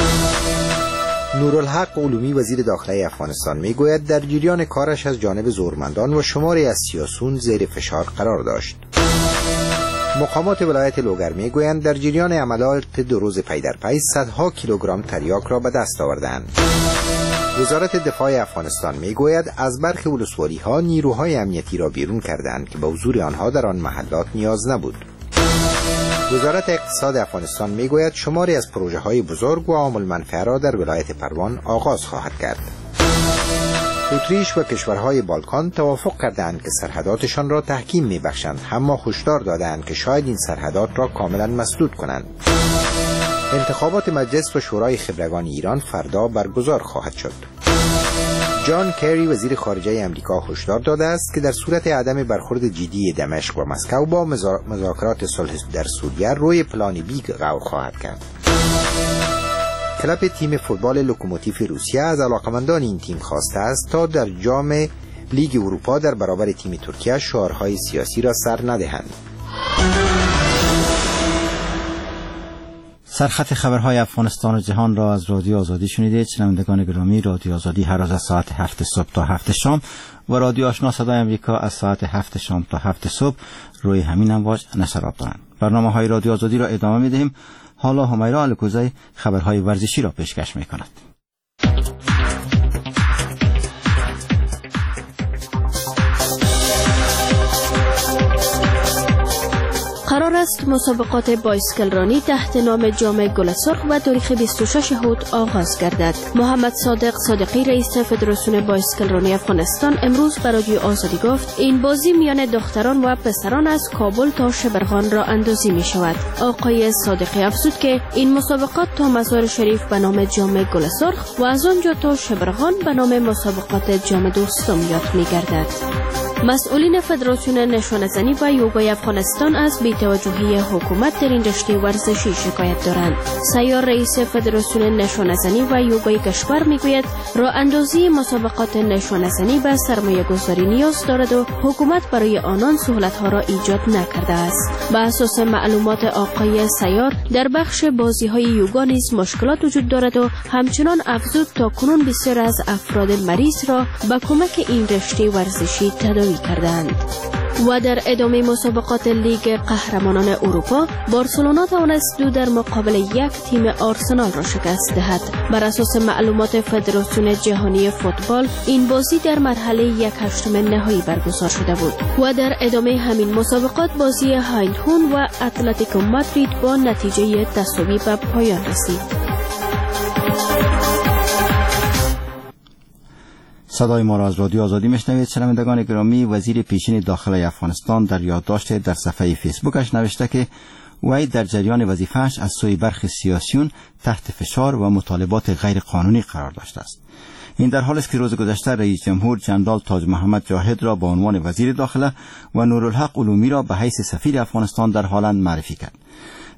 نورالحق علومی وزیر داخله افغانستان میگوید در جریان کارش از جانب زورمندان و شماری از سیاسیون زیر فشار قرار داشت. مقامات ولایت لوگر میگویند در جریان عملیات 2 روز پی در پی صدها کیلوگرم تریاک را به دست آوردند. وزارت دفاع افغانستان میگوید از برخی ولسوالی‌ها نیروهای امنیتی را بیرون کردند که به حضور آنها در آن محلات نیاز نبود. وزارت اقتصاد افغانستان میگوید شماری از پروژه‌های بزرگ و عامل منفعه را در ولایت پروان آغاز خواهد کرد. اتریش و کشورهای بالکان توافق کردند که سرحداتشان را تحکیم میبخشند، اما هشدار دادند که شاید این سرحدات را کاملا مسدود کنند. انتخابات مجلس و شورای خبرگان ایران فردا برگزار خواهد شد. جان کری وزیر خارجه امریکا هشدار داده است که در صورت عدم برخورد جدی دمشق و مسکو با مذاکرات صلح در سوریه روی پلان بی غور خواهد کرد. کلب تیم فوتبال لوکوموتیو روسیه از علاقمندان این تیم خواسته است تا در جام لیگ اروپا در برابر تیم ترکیه شعارهای سیاسی را سر ندهند. سرخط خبرهای افغانستان و جهان را از رادیو آزادی شنیدید. شنوندگان گرامی، رادیو آزادی هر روز از ساعت 7 صبح تا 7 شام و رادیو آشنا صدای امریکا از ساعت 7 شام تا 7 صبح روی همین امواج نشرات دارند. برنامه‌های رادیو آزادی را ادامه می‌دهیم. حالا همیرا الکوزی خبرهای ورزشی را پیشکش می‌کند. قرار است مسابقات بایسکلرانی تحت نام جام گل سرخ و تاریخ 26 هود آغاز گردد. محمد صادق صادقی رئیس فدراسیون بایسکلرانی افغانستان امروز به رادیو آزادی گفت این بازی میان دختران و پسران از کابل تا شبرغان را اندازی می شود. آقای صادقی افزود که این مسابقات تا مزار شریف به نام جام گل سرخ و از آنجا تا شبرغان به نام مسابقات جام دوستم یاد می گردد. مسئولین فدراسیون نشانه‌زنی و یوگای افغانستان از بی‌توجهی حکومت در این رشته ورزشی شکایت دارند. سیار رئیس فدراسیون نشانه‌زنی و یوگای کشور میگوید راه اندازی مسابقات نشانه‌زنی به سرمایه‌گذاری نیاز دارد و حکومت برای آنان سهولت‌ها را ایجاد نکرده است. به اساس معلومات آقای سیار در بخش بازی‌های یوگا نیز مشکلات وجود دارد و همچنان افزود تا کنون بسیار از افراد مریض را به کمک این رشته ورزشی تداوی کردند. و در ادامه مسابقات لیگ قهرمانان اروپا، بارسلونا توانست 2 در مقابل 1 تیم آرسنال را شکست دهد. بر اساس معلومات فدراسیون جهانی فوتبال، این بازی در مرحله 1/8 نهایی برگزار شده بود. و در ادامه همین مسابقات بازی هایندهون و اتلتیکو مادرید با نتیجه تساوی به پایان رسید. صدای ما را از رادیو آزادی میشنوید. شنوندگان گرامی، وزیر پیشین داخلی افغانستان در یادداشت در صفحه فیسبوکش نوشته که وی در جریان وظیفه‌اش از سوی برخی سیاسیون تحت فشار و مطالبات غیر قانونی قرار داشته است. این در حالی است که روز گذشته رئیس جمهور جنرال تاج محمد جاهد را به عنوان وزیر داخله و نورالحق علومی را به حیث سفیر افغانستان در هلند معرفی کرد.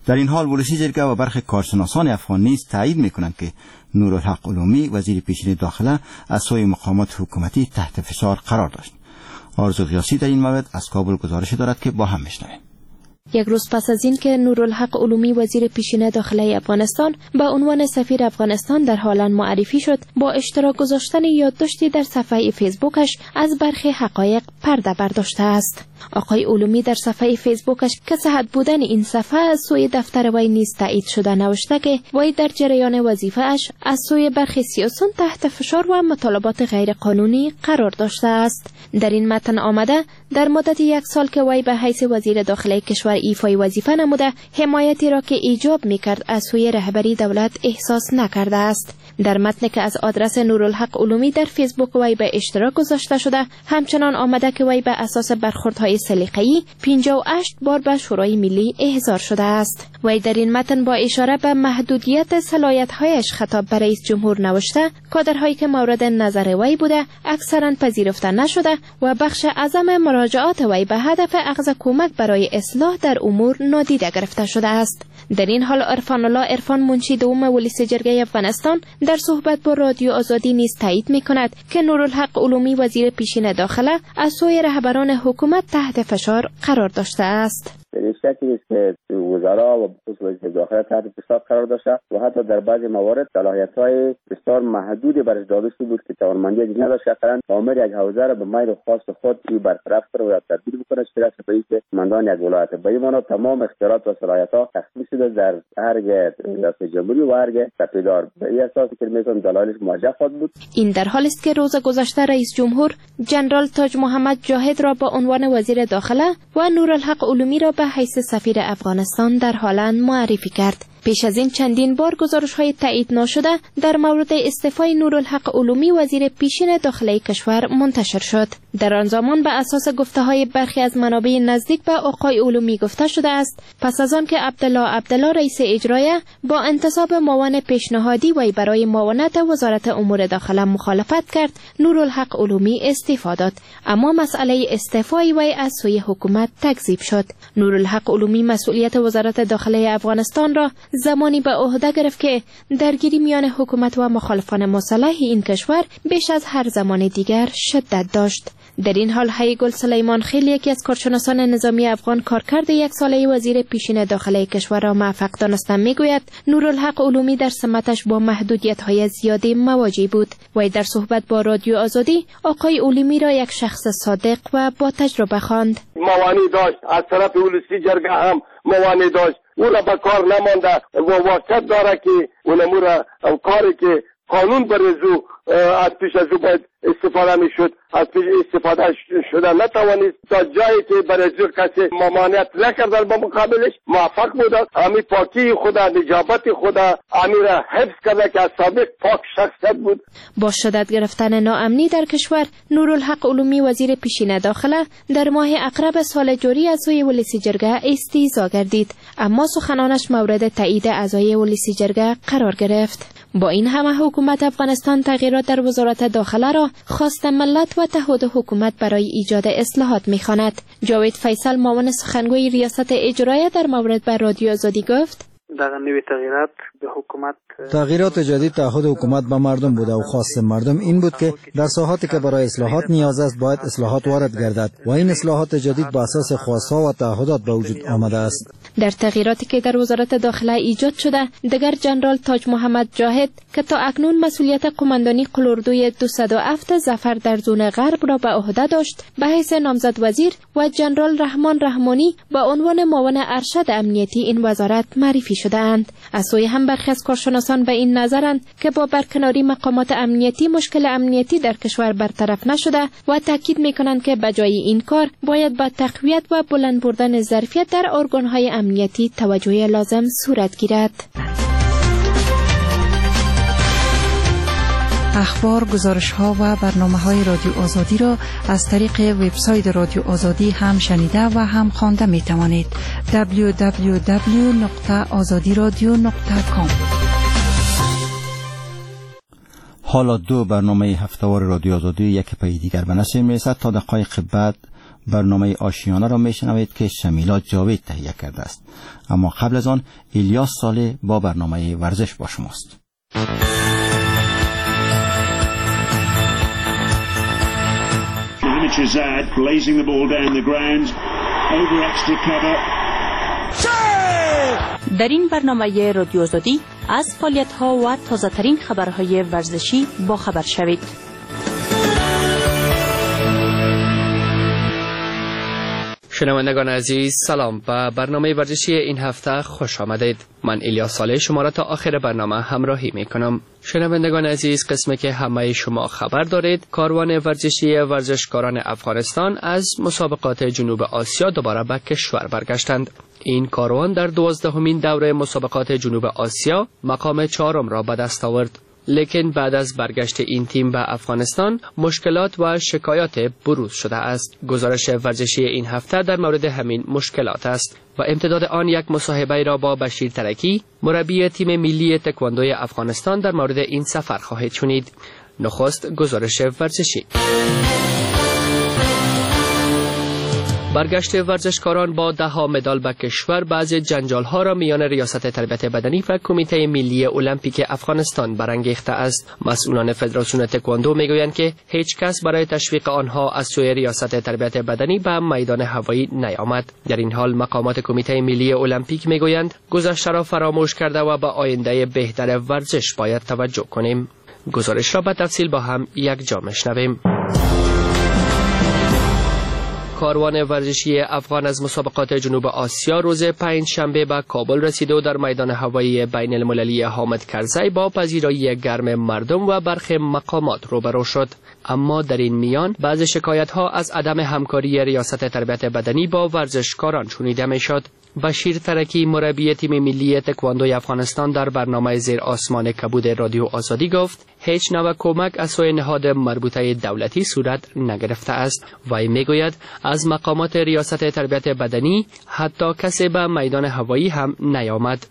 در این حال ولسی جرگه و برخی کارشناسان افغان نیز تایید میکنند که نورالحق علومی وزیر پیشین داخله از سوی مقامات حکومتی تحت فشار قرار داشت. آرزو غیاثی در این مورد از کابل گزارش دارد که با هم میشنویم. یک روز پس از این که نورالحق علومی وزیر پیشین داخله افغانستان با عنوان سفیر افغانستان در هالند معرفی شد، با اشتراک گذاشتن یادداشتی در صفحه فیسبوکش از برخی حقایق پرده برداشته است. آقای علومی در صفحه فیسبوکش که صحت بودن این صفحه از سوی دفتر وی نیز تایید شده نوشته که وی در جریان وظیفه‌اش از سوی برخی سیاسیون تحت فشار و مطالبات غیر قانونی قرار داشته است. در این متن آمده در مدت 1 سال که وی به حیث وزیر داخله کشور ایفای وظیفه نموده، حمایتی را که ایجاب می‌کرد از سوی رهبری دولت احساس نکرده است. در متنی که از آدرس نورالحق علومی در فیسبوک وی به اشتراک گذاشته شده، همچنان آمده که وی به اساس برخوردهای سلیقه‌ای 58 بار به شورای ملی احضار شده است. وی در این متن با اشاره به محدودیت صلاحیت‌هایش خطاب به رئیس جمهور نوشته، کادرهایی که مورد نظر وی بوده اکثرا پذیرفته نشده و بخش اعظم مراجعات وی به هدف اخذ کمک برای اصلاح در امور نادیده گرفته شده است. در این حال عرفان الله عرفان منشی دوم ولسی جرگه افغانستان در صحبت با رادیو آزادی نیز تایید می‌کند که نورالحق علومی وزیر پیشین داخله از سوی رهبران حکومت تحت فشار قرار داشته است. شکی نیست که وزرا و بخصوص وزیر داخله تحت فشار قرار داشته و حتی در بعضی موارد صلاحیت‌های بسیار محدودی برش داده شده بود که توانمندی نداشت اصلا آمر یک حوزه را به میل خاص خود برطرف کنه و تبدیل بکنه که به اینکه کماندان یک ولایت به این معنا تمام اختیارات و صلاحیت‌ها تقسیم شده در هرگاه ریاست جمهوری و هرگاه سپیدار. به این اساس که میتونم دلایلش موجه خود بود. این در حالی است که روز گذشته رئیس جمهور جنرال تاج محمد جاهد را با عنوان وزیر داخله و نورالحق علومی را به حیث سفیر افغانستان در هالند معرفی کرد. پیش از این چندین بار گزارش‌های تایید ناشده در مورد استعفای نورالحق علومی وزیر پیشین داخله کشور منتشر شد. در آن زمان به اساس گفته‌های برخی از منابع نزدیک به آقای علومی گفته شده است پس از آن که عبدالله رئیس اجرایه با انتصاب معاون پیشنهادی وی برای معاونت وزارت امور داخله مخالفت کرد، نورالحق علومی استعفا داد، اما مسئله استعفای وی از سوی حکومت تکذیب شد. نورالحق علومی مسئولیت وزارت داخله افغانستان را زمانی به عهده گرفت که درگیری میان حکومت و مخالفان مسلح این کشور بیش از هر زمان دیگر شدت داشت. در این حال هیگل سلیمان خیل، یکی از کارشناسان نظامی افغان، کارکرد 1 ساله وزیر پیشین داخله کشور را موفق دانسته میگوید نورالحق علومی در سمتش با محدودیت‌های زیادی مواجه بود. وی در صحبت با رادیو آزادی آقای علومی را یک شخص صادق و با تجربه خواند. موانع داشت، از طرف ولسی جرگه هم موانع داشت، او را به کار نمانده و واقعیت داره که اونمو را کاری که قانون برزو از پیش از او باید استفاده می شد از پیش استفاده شده نتوانست تا جایی که برزو کسی ممانعت نکرد با مقابلش موفق بود. امی پاکی خدا، نجابت خدا امی را حفظ کرده که از سابق پاک شخصیت بود. با شدت گرفتن ناامنی در کشور، نورالحق علومی وزیر پیشین داخله در ماه اقرب سال جاری از سوی ولسی جرگه استیضا گردید، اما سخنانش مورد تایید اعضای ولسی جرگه قرار گرفت. با این همه حکومت افغانستان تغییرات در وزارت داخله را خواست ملت و تعهد حکومت برای ایجاد اصلاحات می‌خواند. جاوید فیصل، معاون سخنگوی ریاست اجرایی، در مورد به رادیو آزادی گفت: در نوی تغییرات به حکومت تغییرات جدید تعهد حکومت به مردم بوده و خواست مردم این بود که در ساحاتی که برای اصلاحات نیاز است باید اصلاحات وارد گردد و این اصلاحات جدید به اساس خواست‌ها و تعهدات به وجود آمده است. در تغییراتی که در وزارت داخله ایجاد شده، دیگر جنرال تاج محمد جاهد که تا اکنون مسئولیت قماندانی قلاردوی 207 ظفر در زون غرب را به عهده داشت، به حیث نامزد وزیر و جنرال رحمان رحمانی با عنوان معاون ارشد امنیتی این وزارت معرفی شده‌اند. از سوی هم برخی از کارشناسان به این نظرند که با برکناری مقامات امنیتی مشکل امنیتی در کشور برطرف نشده و تاکید می‌کنند که بجای این کار باید با تقویت و بلند بردن ظرفیت در ارگان‌های امنیتی توجه لازم صورت گیرد. اخبار، گزارش‌ها و برنامه‌های رادیو آزادی را از طریق وبسایت رادیو آزادی هم شنیده و هم خوانده می‌توانید. www.azadiradio.com. حالا 2 برنامه هفته‌وار رادیو آزادی یک پای دیگر به نشر می‌رسد. تا دقایق بعد برنامه آشیانه را میشنوید که شمیلا جاوید تهیه کرده است. اما قبل از آن الیاس صالح با برنامه ورزش با شماست. در این برنامه رادیو آزادی از فعالیت‌ها و تازه‌ترین خبرهای ورزشی با خبر شوید. شنوندگان عزیز، سلام. به برنامه ورزشی این هفته خوش آمدید. من الیاس صالح شما را تا آخر برنامه همراهی میکنم. شنوندگان عزیز، قسمی که همه شما خبر دارید، کاروان ورزشی ورزشکاران افغانستان از مسابقات جنوب آسیا دوباره به کشور برگشتند. این کاروان در 12مین دوره مسابقات جنوب آسیا مقام 4 را به دست آورد. لیکن بعد از برگشت این تیم به افغانستان مشکلات و شکایات بروز شده است. گزارش ورزشی این هفته در مورد همین مشکلات است و امتداد آن یک مصاحبه را با بشیر ترکی، مربی تیم ملی تکواندوی افغانستان، در مورد این سفر خواهید شنید. نخست گزارش ورزشی. برگشت ورزشکاران با 10 مدال به کشور بعض جنجال‌ها را میان ریاست تربیت بدنی و کمیته ملی المپیک افغانستان برانگیخته است. مسئولان فدراسیون تکواندو میگویند که هیچ کس برای تشویق آنها از سوی ریاست تربیت بدنی به میدان هوایی نیامد. در این حال مقامات کمیته ملی المپیک میگویند گذشته را فراموش کرده و به آینده بهتر ورزش باید توجه کنیم. گزارش را به تفصیل با هم یک جا میشنویم. کاروان ورزشی افغان از مسابقات جنوب آسیا روز پنجشنبه به کابل رسید و در میدان هوایی بین المللی حامد کرزی با پذیرایی گرم مردم و برخی مقامات روبرو شد. اما در این میان بعض شکایت‌ها از عدم همکاری ریاست تربیت بدنی با ورزشکاران شنیده می‌شد. بشیر ترکی، مربی تیم ملی تکواندوی افغانستان، در برنامه زیر آسمان کبود رادیو آزادی گفت هیچ نوع کمک از سوی نهاد مربوطه دولتی صورت نگرفته است. وی میگوید از مقامات ریاست تربیت بدنی حتی کسی به میدان هوایی هم نیامد.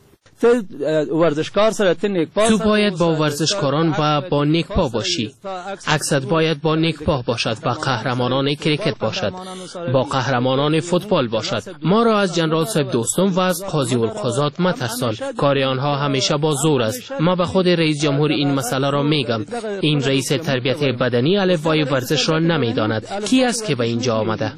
تو باید با ورزشکاران و با نیکپا باشی. عکست باید با نیکپا باشد، با قهرمانان کریکت باشد، با قهرمانان فوتبال باشد. ما را از جنرال صاحب دوستم و از قاضی القضات مترسان. کار آنها همیشه با زور است. ما به خود رئیس جمهور این مسئله را میگم. این رئیس تربیت بدنی الفبای ورزش را نمیداند. کی است که به اینجا آمده؟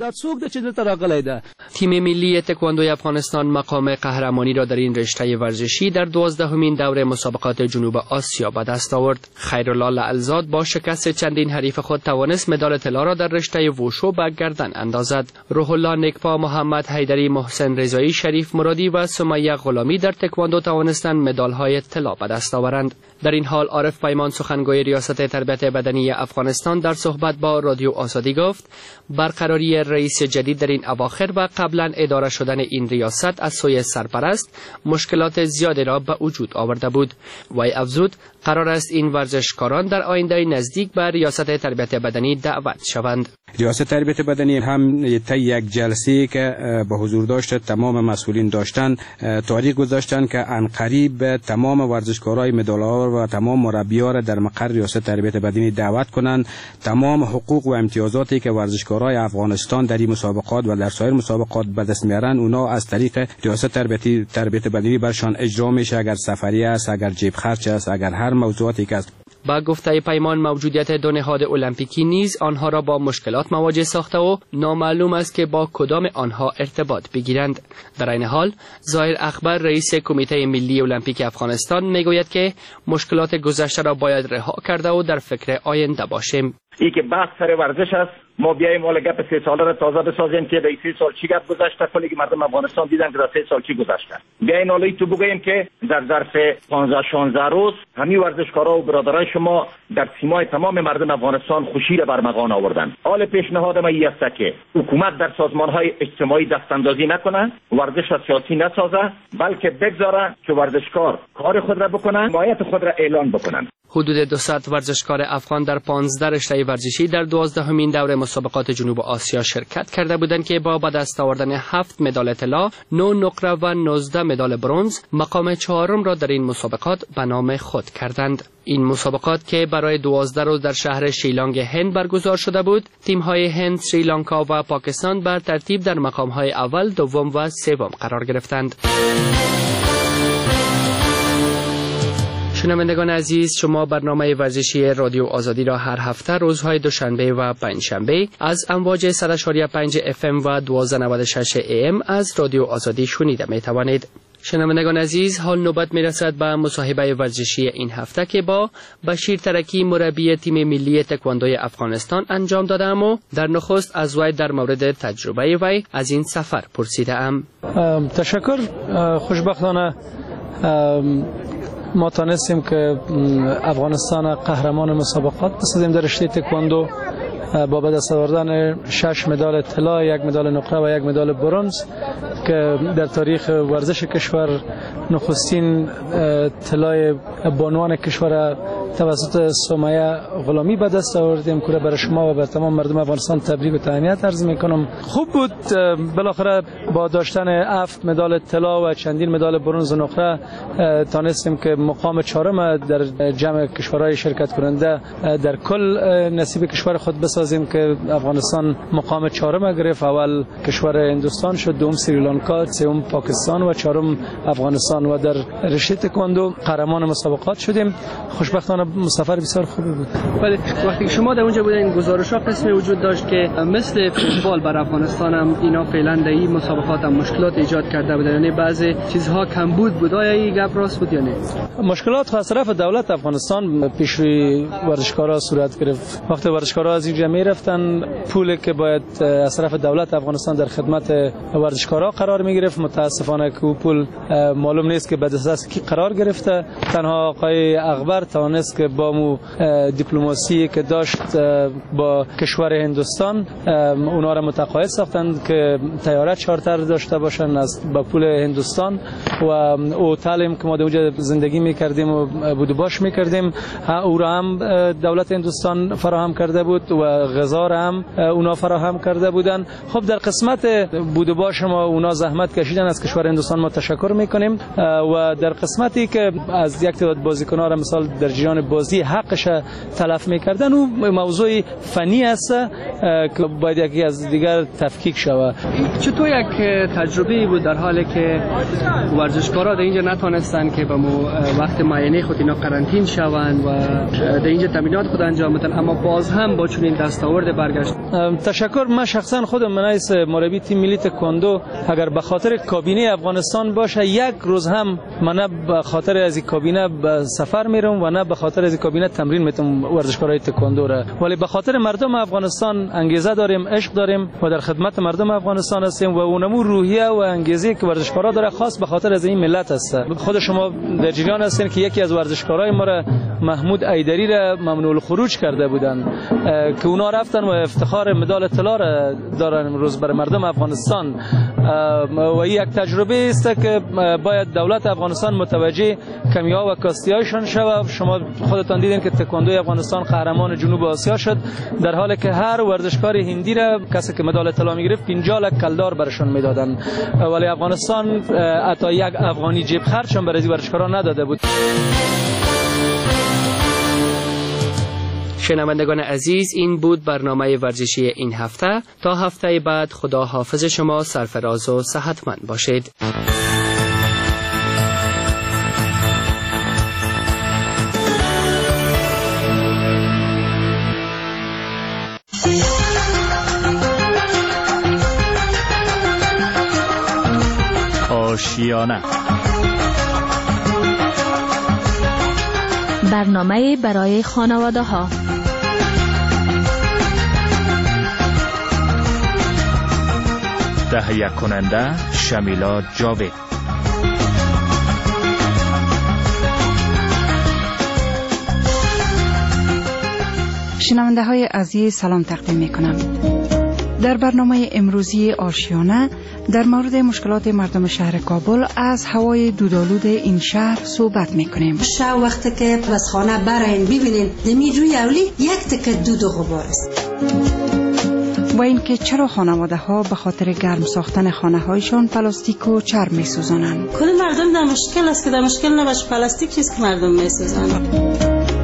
تیم ملی تکواندوی افغانستان مقام قهرمانی را در این رشته ورزشی در 12مین دوره مسابقات جنوب آسیا به دست آورد. خیرالله لعلزاد با شکست چندین حریف خود توانست مدال طلا را در رشته ووشو به گردن اندازد. روح الله نیکپا، محمد حیدری، محسن رضایی، شریف مرادی و سمیه غلامی در تکواندو توانستند مدال‌های طلا به دست آورند. در این حال عارف پیمان، سخنگوی ریاست تربیت بدنی افغانستان، در صحبت با رادیو آزادی گفت برقراری رئیس جدید در این اواخر و قبلا اداره شدن این ریاست از سوی سرپرست مشکلات زیادی را به وجود آورده بود. وی افزود قرار است این ورزشکاران در آینده نزدیک به ریاست تربیت بدنی دعوت شوند. ریاست تربیت بدنی هم یک جلسه که به حضور داشت تمام مسئولین داشتن تاریخ گذاشتن که عنقریب تمام ورزشکارای مدال‌آور و تمام مربی‌ها را در مقر ریاست تربیت بدنی دعوت کنند. تمام حقوق و امتیازاتی که ورزشکارای افغانستان در این مسابقات و در سایر مسابقات به دست میارن اونا از طریق ریاست تربیت بدنی برشان اجرا میشه، اگر سفری است، اگر جیب خرج است، اگر هر موضوعاتی که است. با گفته پیمان موجودیت دو نهاد المپیکی نیز آنها را با مشکلات مواجه ساخته و نامعلوم است که با کدام آنها ارتباط بگیرند. در این حال ظاهر اخبر رئیس کمیته ملی المپیک افغانستان میگوید که مشکلات گذشته را باید رها کرده و در فکر آینده باشیم. ای که بحث سر ورزش است، ما بیایم حالا گپ 3 ساله را تازه بسازیم که در 3 سال چی گپ گذشته، کلی که مردم افغانستان دیدن که در 3 سال چی گذشته. بیاین حالا تو بگوییم که در ظرف 15 16 روز همین ورزشکارا و برادرای شما در سیمای تمام مردم افغانستان خوشی را برمغان آوردن. حال پیشنهاد ما این است که حکومت در سازمان‌های اجتماعی دستاندازی نکنه، ورزش را سیاسی نسازه، بلکه بگذاره که ورزشکار کار خود را بکنه، حمایت خود را اعلان بکنن. حدود 200 ورزشکار افغان در 15 رشته ورزشی در 12مین دوره مسابقات جنوب آسیا شرکت کرده بودند که با به دست آوردن 7 مدال طلا، 9 نقره و 19 مدال برنز مقام چهارم را در این مسابقات به نام خود کردند. این مسابقات که برای 12 روز در شهر شیلانگ هند برگزار شده بود، تیم‌های هند، سریلانکا و پاکستان بر ترتیب در مقام‌های اول، دوم و سوم قرار گرفتند. شنوندگان عزیز، شما برنامه ورزشی رادیو آزادی را هر هفته روزهای دوشنبه و پنجشنبه از امواج 100.5 FM و 1296 AM از رادیو آزادی شنیده می توانید. شنوندگان عزیز، حال نوبت می رسد به مصاحبه ورزشی این هفته که با بشیر ترکی مربی تیم ملی تکواندوی افغانستان انجام داده ام و در نخست از وی در مورد تجربه وی از این سفر پرسیده ام. تشکر. خوشبختانه ما تانستیم که افغانستان قهرمان مسابقات بسازیم در رشته تکواندو با به دست آوردن 6 مدال طلا، 1 مدال نقره و 1 مدال برنز که در تاریخ ورزش کشور نخستین طلای بانوان کشور توسط سمیه غلامی به دست آوردیم که برای شما و بر تمام مردم افغانستان تبریک و تهنیت عرض میکنم. خوب بود، بالاخره با داشتن 7 مدال طلا و چندین مدال برنز و نقره تانستیم که مقام چهارم در جمع کشورهای شرکت کننده در کل نصیب کشور خود بسازیم که افغانستان مقام چهارم گرفت. اول کشور هندوستان شد، دوم سریلانکا، سوم پاکستان و چهارم افغانستان و در رشته تکواندو قهرمان مسابقات شدیم. خوشبختانه سفر بسیار خوبی بود. ولی وقتی شما در اونجا بودین گزارش‌ها قسمی وجود داشت که مثل فوتبال بر افغانستان هم اینا فعلا در این مسابقات هم مشکلات ایجاد کرده بودن، یعنی بعضی چیزها کمبود بود. آیا این گپ راست بود یا نه؟ مشکلات از طرف دولت افغانستان پیش روی ورزشکارا صورت گرفت. وقتی ورزشکارا از اینجا میرفتن، پولی که باید از طرف دولت افغانستان در خدمت ورزشکارا قرار میگرفت، متاسفانه که اون پول معلوم نیست که به دست کی قرار گرفته. تنها آقای اغبر توانست که با مو دیپلماسی که داشت با کشور هندوستان اونا را متقاعد ساختند که طیاره چارتر داشته باشن از با پول هندوستان و هتلیم که ما اونجا زندگی میکردیم و بود و باش میکردیم او را هم دولت هندوستان فراهم کرده بود و غذا را هم اونا فراهم کرده بودن. خب در قسمت بود و باش ما اونا زحمت کشیدن، از کشور هندوستان ما تشکر میکنیم و در قسمتی که از یک تعداد بازیکن‌ها را مثال در جریان بازی حقش تلف میکردن، او موضوع فنی است که باید یکی از دیگر تفکیک شود. چطور یک تجربه بود در حالی که ورزشکارا در اینجا نتونستن که به وقت معاینه خود اینا قرنطین شوند و در اینجا تمرینات خود انجام بدن، اما باز هم با چنین دستاورد برگشت؟ تشکر. من شخصا خودم منایس مربی تیم ملی تکواندو اگر به خاطر کابینه افغانستان باشه یک روز هم من به خاطر از این کابینه به سفر میرم و نه به خاطر از کابینه تمرین میتونم ورزشکارای تکواندو را، ولی به خاطر مردم افغانستان انگیزه داریم، عشق داریم و در خدمت مردم افغانستان هستیم و اونمو روحیه و انگیزه که ورزشکارا داره خاص به خاطر از این ملت است. خود شما در جریان هستین که یکی از ورزشکارای ما را محمود ایدری را ممنوع الخروج کرده بودن که اونا رفتن و افتخار مدال طلا را دارن روز برای مردم افغانستان و این یک تجربه است که باید دولت افغانستان متوجه کمی‌ها و کاستی‌هایشان شود. شما خودتان دیدین که تکواندوی افغانستان قهرمان جنوب آسیا شد، در حالی که هر ورزشکار هندی را کسی که مدال طلا میگرفت 50 لک کلدار برشون میدادن، ولی افغانستان حتی یک افغانی جیب خرج هم برای ورزشکاران نداده بود. شنوندگان عزیز، این بود برنامه ورزشی این هفته. تا هفته بعد خدا حافظ شما، سرفراز و صحتمند باشید. آشیانه، برنامه برای خانواده ها. تهیه کننده شمیلا جاوید. شنونده های عزیز سلام تقدیم می کنم. در برنامه امروزی آشیانه در مورد مشکلات مردم شهر کابل از هوای دودآلود این شهر صحبت میکنیم. شب وقتی که از خانه براین ببینین نمی روی اولی یک تکه دود و غبار است. و اینکه چرا خانواده ها به خاطر گرم ساختن خانه هایشان پلاستیک و چرم می سوزانند. کل مردم در مشکل است که در مشکل نباشه پلاستیک چیست که مردم می سوزانند.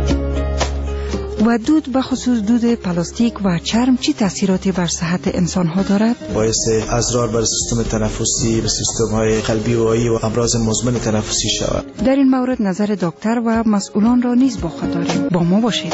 و دود به خصوص دود پلاستیک و چرم چی تاثیراتی بر صحت انسان ها دارد؟ باعث اضرار بر سیستم تنفسی، به سیستم های قلبی و ریه و امراض مزمن تنفسی شود. در این مورد نظر دکتر و مسئولان را نیز با خود داریم. با ما باشید.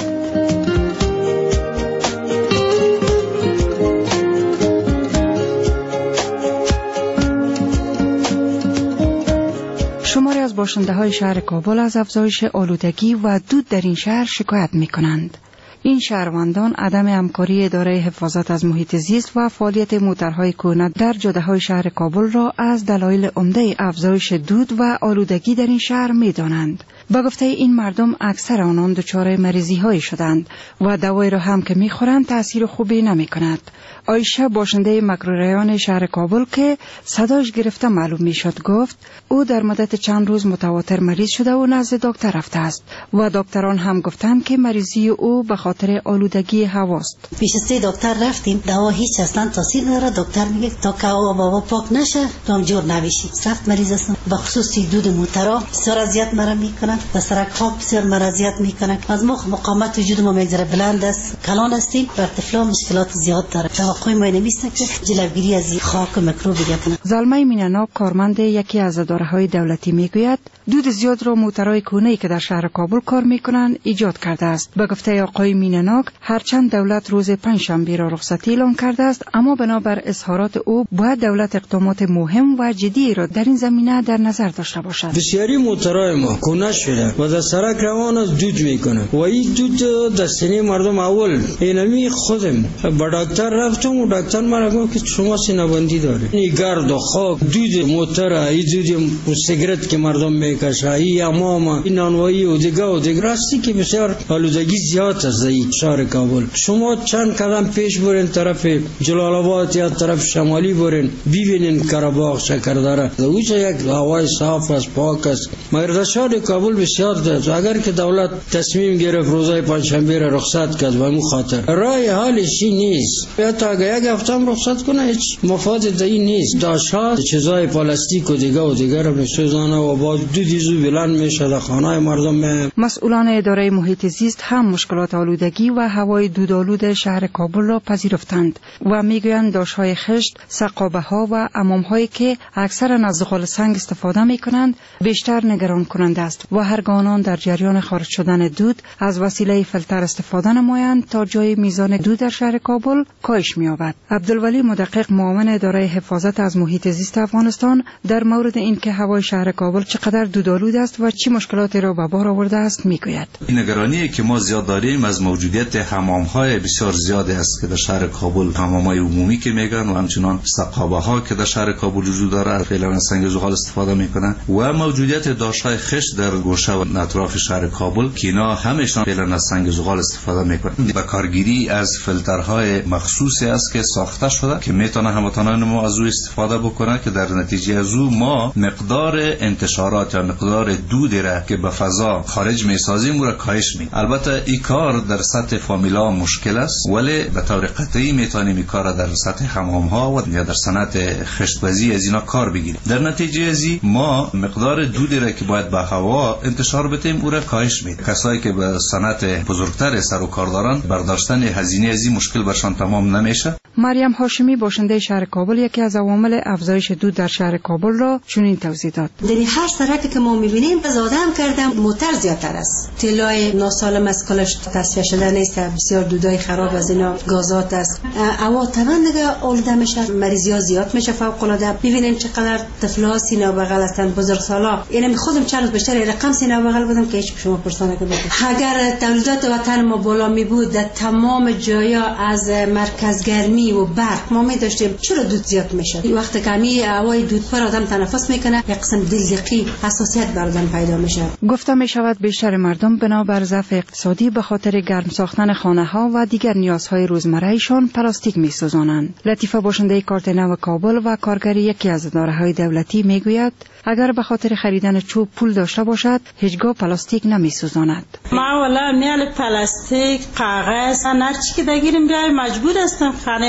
شماری از باشنده های شهر کابل از افزایش آلودگی و دود در این شهر شکایت می کنند. این شهروندان عدم همکاری اداره حفاظت از محیط زیست و فعالیت موترهای کهنه در جاده‌های شهر کابل را از دلایل عمده افزایش دود و آلودگی در این شهر می دانند. به گفته این مردم اکثر آنان دچار مریضی‌های شدند و دوایی را هم که می‌خورند تأثیر خوبی نمی‌کند. عایشه باشنده مکروریان شهر کابل که صداش گرفته معلوم میشد گفت او در مدت چند روز متواتر مریض شده و نزد دکتر رفته است و دکتران هم گفتند که مریضی او به خاطر آلودگی هواست. پیش 3 دکتر رفتیم، دوا هیچ اصلا تاثیر نداره. دکتر میگه تا که هوا پاک نشه تو هم جور نمیشی. سخت مریض هستم. به خصوص دود موترها بسیار اذیت مرا میکنه و سرک ها بسیار مرا اذیت میکنه. از مقاومت وجود ما میگذره بلند است، کلان هستیم، بر طفلا مشکلات زیاد داره. توقع ما نمیسته که جلوگیری از خاک و میکروب بکنه. زلمه مینناب کارمند یکی از اداره‌های دولتی میگوید دود زیاد را موترهای کهنه‌ای که در شهر کابل کار میکنند ایجاد کرده است. به گفته آقای مینناک هرچند دولت روز پنجشنبه را رخصتی اعلام کرده است اما بنابر اظهارات او باید دولت اقدامات مهم و جدی را در این زمینه در نظر داشته باشد. بسیاری موترهای ما کهنه شده و در سرک روان از دود میکنه و این دود در سینه مردم اول اینمی خودم با دکتر رفتم و دکتر مرا گفت که شما سینه بندی داره. این گرد و خاک دود موتر، این دود سیگرت که مردم میکشه، این امام، این نانوایی و دیگه راستی که بسیار آلودگی زیاد است در شهر کابل. شما چند قدم پیش برین طرف جلال آباد یا طرف شمالی برین ببینین کرباغ شکردره اوچه یک هوای صاف است، پاک است. مگر در شهر کابل بسیار ده. اگر که دولت تصمیم گرفت روزای پنجشنبه را رخصت کرد و همون خاطر رای حالش نیست یا تا اگر یک هفته هم رخصت کنه هیچ مفاد دایی نیست. داشت چیزای پلاستیک و دیگه را میسوزانه و با دودی زو بلند میشه در خانه مردم. مسئولان اداره محیط زیست هم مشکلات آلودگی و هوای دودآلود شهر کابل را پذیرفتند و میگویند داشت‌های خشت، سقابه‌ها و حمام‌هایی که اکثرا از زغال سنگ استفاده می‌کنند بیشتر نگران کننده است و هرگاه در جریان خارج شدن دود از وسیله فیلتر استفاده نمایند تا جای میزان دود در شهر کابل کاهش می‌یابد. عبدالولی مدقق معاون اداره حفاظت از محیط زیست افغانستان در مورد اینکه هوای شهر کابل چقدر دودآلود است و چه مشکلاتی را به بار آورده است میگوید. این نگرانی که ما زیاد داریم از موجودیت حمام‌های بسیار زیاد است که در شهر کابل، حمام‌های عمومی که میگن و همچنان سقابه‌ها که در شهر کابل وجود داره فعلا از سنگ زغال استفاده میکنن و موجودیت داشت‌های خشت در گوشه و اطراف شهر کابل که اینا همشون فعلا از سنگ زغال استفاده میکنن. با کارگیری از فیلترهای مخصوصی است که ساخته شده که میتونه هموطنان ما از او استفاده بکنن که در نتیجه از او ما مقدار انتشارات یا مقدار دودی را که به فضا خارج میسازیم را کاهش میدیم. البته این کار در سطح فامیلا مشکل است ولی به طور قطعی میتونیم این کار در سطح حمام‌ها و یا در صنعت خشت‌بازی از اینا کار بگیریم. در نتیجه از این ما مقدار دودی را که باید به هوا انتشار بدیم او را کاهش میدیم. کسایی که به صنعت بزرگتر سر و کار دارن برداشتن هزینه از این مشکل برشان تمام نمیشه. مریم هاشمی باشنده شهر کابل یکی از عوامل افزایش دود در شهر کابل را چنین توضیح داد. در هر سرکی که ما می‌بینیم زیاده هم کردم موتر زیادتر است. طلای ناسالم از کلش تصفیه شده نیست، بسیار دودای خراب از اینا گازات است. هوا طبعا دیگه آلوده میشه، مریضی‌ها زیاد میشه فوق العاده. ببینیم چقدر طفلا سینه بغل هستند، بزرگسالا. یعنی خودم چند روز بیشتر رقم سینه بغل بودم که هیچ شما پرسانه کنید. اگر تولیدات وطن ما بالا می بود در تمام جایا از مرکز گرمی و برق ما می داشتیم چرا دود زیاد میشه؟ وقتی که می هوای دود پر آدم تنفس میکنه یک قسم دلدقی حساسیت بر آدم پیدا میشه. گفته می شود بیشتر مردم بنابر ضعف اقتصادی به خاطر گرم ساختن خانه ها و دیگر نیازهای روزمرهشان پلاستیک می سوزانند. لطیفه باشنده کارت نو کابل و کارگر یکی از اداره‌های دولتی میگوید اگر به خاطر خریدن چوب پول داشته باشد هیچگاه پلاستیک نمی سوزاند. ما والا میل پلاستیک، کاغذ، هر چی که بگیریم بیایم مجبور هستم خانه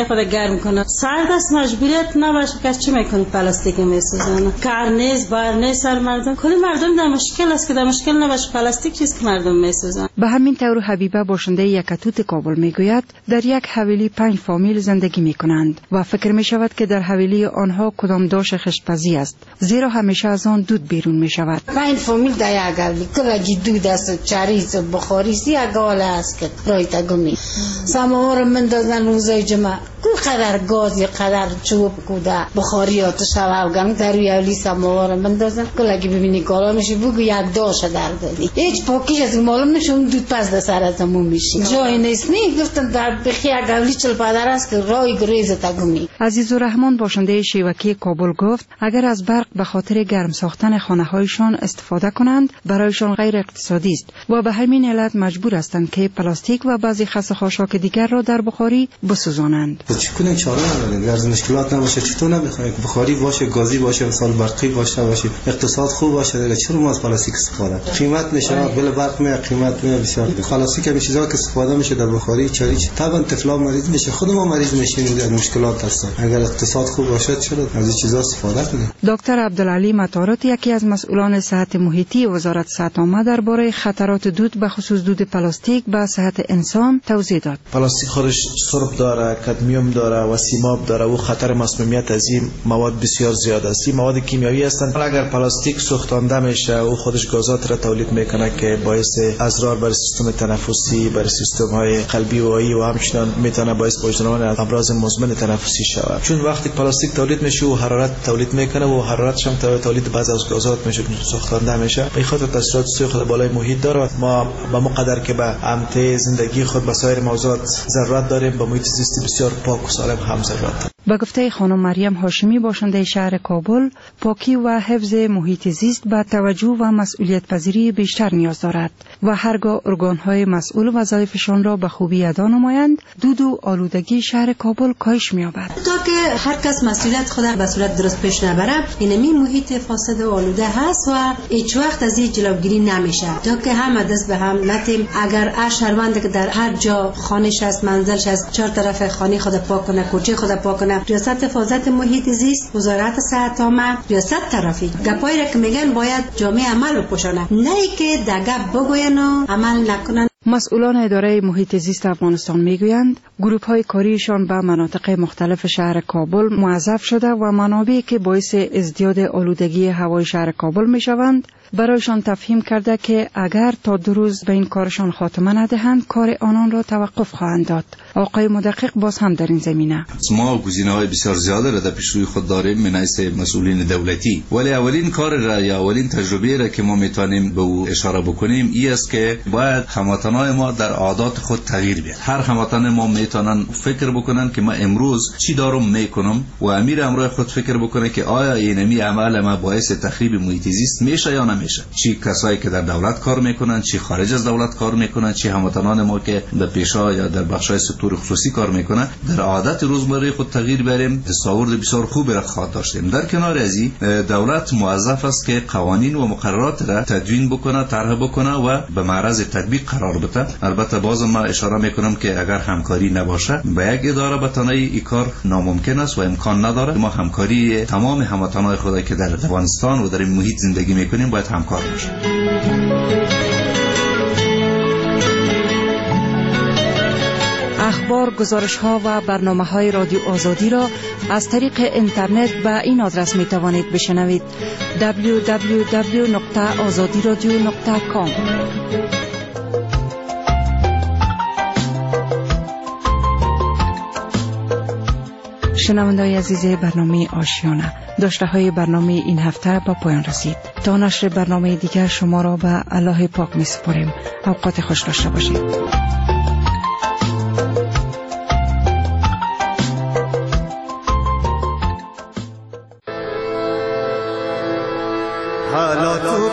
خود گرم کنه. سرد است مجبوریت نباشه که چی میکنه پلاستیک میسوزونه. کار نیست بار نیست سر مردم. کلی مردم در مشکل است که در مشکل نباشه پلاستیک چیست که مردم میسوزن. به همین طور حبیبه باشنده یکتوت کابل میگوید در یک حویلی 5 فامیل زندگی میکنند و فکر میشود که در حویلی آنها کدام داش خشتپزی است، زیرا همیشه از آن دود بیرون میشود. 5 فامیل در یک حویلی کلاگی دود است، چریز و بخاری است، یک گاله است که رایت گمی سماور من دادن روزای جمعه قدر گاز یا قدر چوب کوده بخاری آتش هوا گرم در روی حویلی سماور من دادن کلاگی ببینی گالا میشه بگو یک داش در دادی هیچ پاکیش از معلوم نشه اون دود پس در سر از همون میشه جای نیست نه گفتن در بخی یک حویلی 40 پدر است که رای گریز تگمی. عزیزالرحمن باشنده شیوکی کابل گفت اگر از برق به خاطر گرم ساختن خانه‌هایشان استفاده کنند برایشان غیر اقتصادی است و به همین علت مجبور هستند که پلاستیک و بعضی خس خاشاک دیگر را در بخاری بسوزانند. چگونه چاره نداریم؟ گر مشکلات نباشه چطور نمیخوایم بخاری باشه، گازی باشه، مثلا برقی باشه، اقتصاد خوب باشه، چرا ما از پلاستیک استفاده؟ قیمت نشان بل برق می قیمت می بسیار. پلاستیک همین چیزا که استفاده میشه در بخاری چاریچ طبعا طفلا مریض میشه، خود ما مریض میشیم در مشکلات هستیم. اگر اقتصاد خوب باشه چرا از این چیزا استفاده کنیم؟ دکتر عبدالعلی مطارات یکی از مسئولان صحت محیطی وزارت صحت عامه درباره خطرات دود به خصوص دود پلاستیک به صحت انسان توضیح داد. پلاستیک خودش سرب داره، کدمیوم داره و سیماب داره و خطر مسمومیت از این مواد بسیار زیاد است. این مواد کیمیایی هستند. اگر پلاستیک سوختانده میشه او خودش گازات را تولید میکنه که باعث اضرار بر سیستم تنفسی، بر سیستم های قلبی و عایی و همچنین میتونه باعث وجدان امراض مزمن تنفسی شود. چون وقتی پلاستیک تولید میشه و حرارت تولید میکنه و حرارتش هم تولید بعضی از گازات میشه سوختانده میشه. به خاطر تاثیرات سوی خود بالای محیط داره. ما به مقدر که به امته زندگی خود به سایر موضوعات ضرورت داریم به محیط زیست بسیار پاک و سالم هم ضرورت داریم. به گفته خانم مریم هاشمی باشنده شهر کابل پاکی و حفظ محیط زیست به توجه و مسئولیت پذیری بیشتر نیاز دارد و هرگاه ارگان‌های مسئول وظایفشان را به خوبی ادا نمایند دود و آلودگی شهر کابل کاهش می‌یابد. تا که هر کس مسئولیت خود به صورت درست پیش نبره اینمی محیط فاسد و آلوده هست و هیچ وقت از این جلوگیری نمیشه. تا که همه دست به هم نتیم اگر هر شهروند که در هر جا خانه‌اش است منزلش است 4 طرف خانه خود پاک کنه کوچه خود پاک کنه ریاست حفاظت محیط زیست وزارت صحت عامه ریاست ترافیک گپایی را که میگن باید جامعه عمل بپوشانه نه که دگپ بگوین و عمل نکنن. مسئولان اداره محیط زیست افغانستان میگویند گروه‌های کاریشان به مناطق مختلف شهر کابل موظف شده و منابعی که باعث ازدیاد آلودگی هوای شهر کابل میشوند برایشان تفهیم کرده که اگر تا 2 روز به این کارشان خاتمه ندهند کار آنان را توقف خواهند داد. آقای مدقق باز هم در این زمینه ما گزینه‌های بسیار زیاده را در پیش روی خود داریم من حیث مسئولین دولتی، ولی اولین کار را یا اولین تجربه را که ما میتونیم به او اشاره بکنیم این است که باید هموطنان ما در عادات خود تغییر بیارن. هر هموطن ما میتونن فکر بکنن که ما امروز چی دارم میکنم و امیر امروز خود فکر بکنه که آیا اینمی عمل ما باعث تخریب محیط زیست میشه یا نمیشه. چی کسایی که در دولت کار میکنن، چی خارج از دولت کار میکنن، چی هموطنان ما که در پیشا یا در بخشای سکتور خصوصی کار میکنن، در عادت روزمره خود تغییر بریم دستاورد بسیار خوبی را خواهد داشتیم. در کنار از این دولت موظف است که قوانین و مقررات را تدوین بکنه، طرح بکنه و به معرض تطبیق قرار بده. البته باز ما اشاره میکنم که اگر همکاری نباشه با یک اداره به تنهایی این کار ناممکن است و امکان نداره. ما همکاری تمام هموطنان خود که در افغانستان و در این محیط زندگی میکنیم باید همکار باشیم. اخبار، گزارش‌ها و برنامه‌های رادیو آزادی را از طریق اینترنت به این آدرس می‌توانید بشنوید: www.azadiradio.com. شنونده‌های عزیز برنامه آشیانه، داشته‌های برنامه این هفته به پایان رسید. تا نشر برنامه دیگر شما را به الله پاک می‌سپاریم. اوقات خوش داشته باشید. حالا تو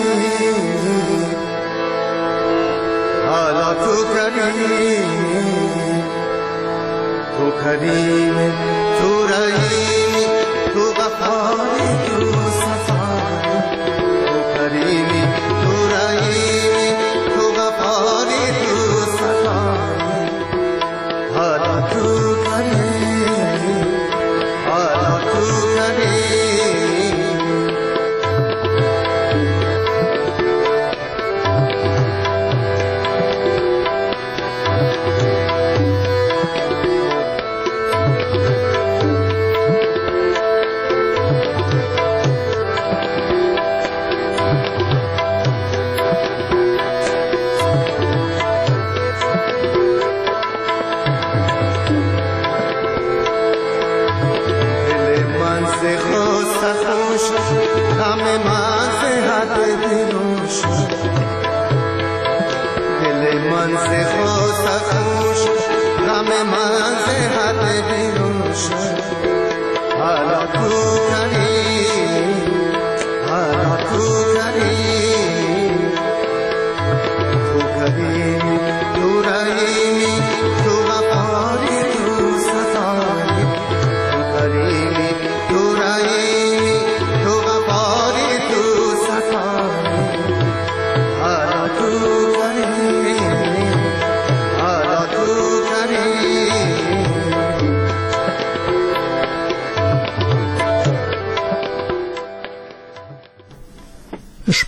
کریم تو رحیمی تو غفاری تو صفایی تو کریمی تو رحیمی تو غفاری تو صفایی حالا تو کریم حد بیرون شد دل من ز خود سخوش غم من ز حد بیرون شد حالا تو کنی حالا تو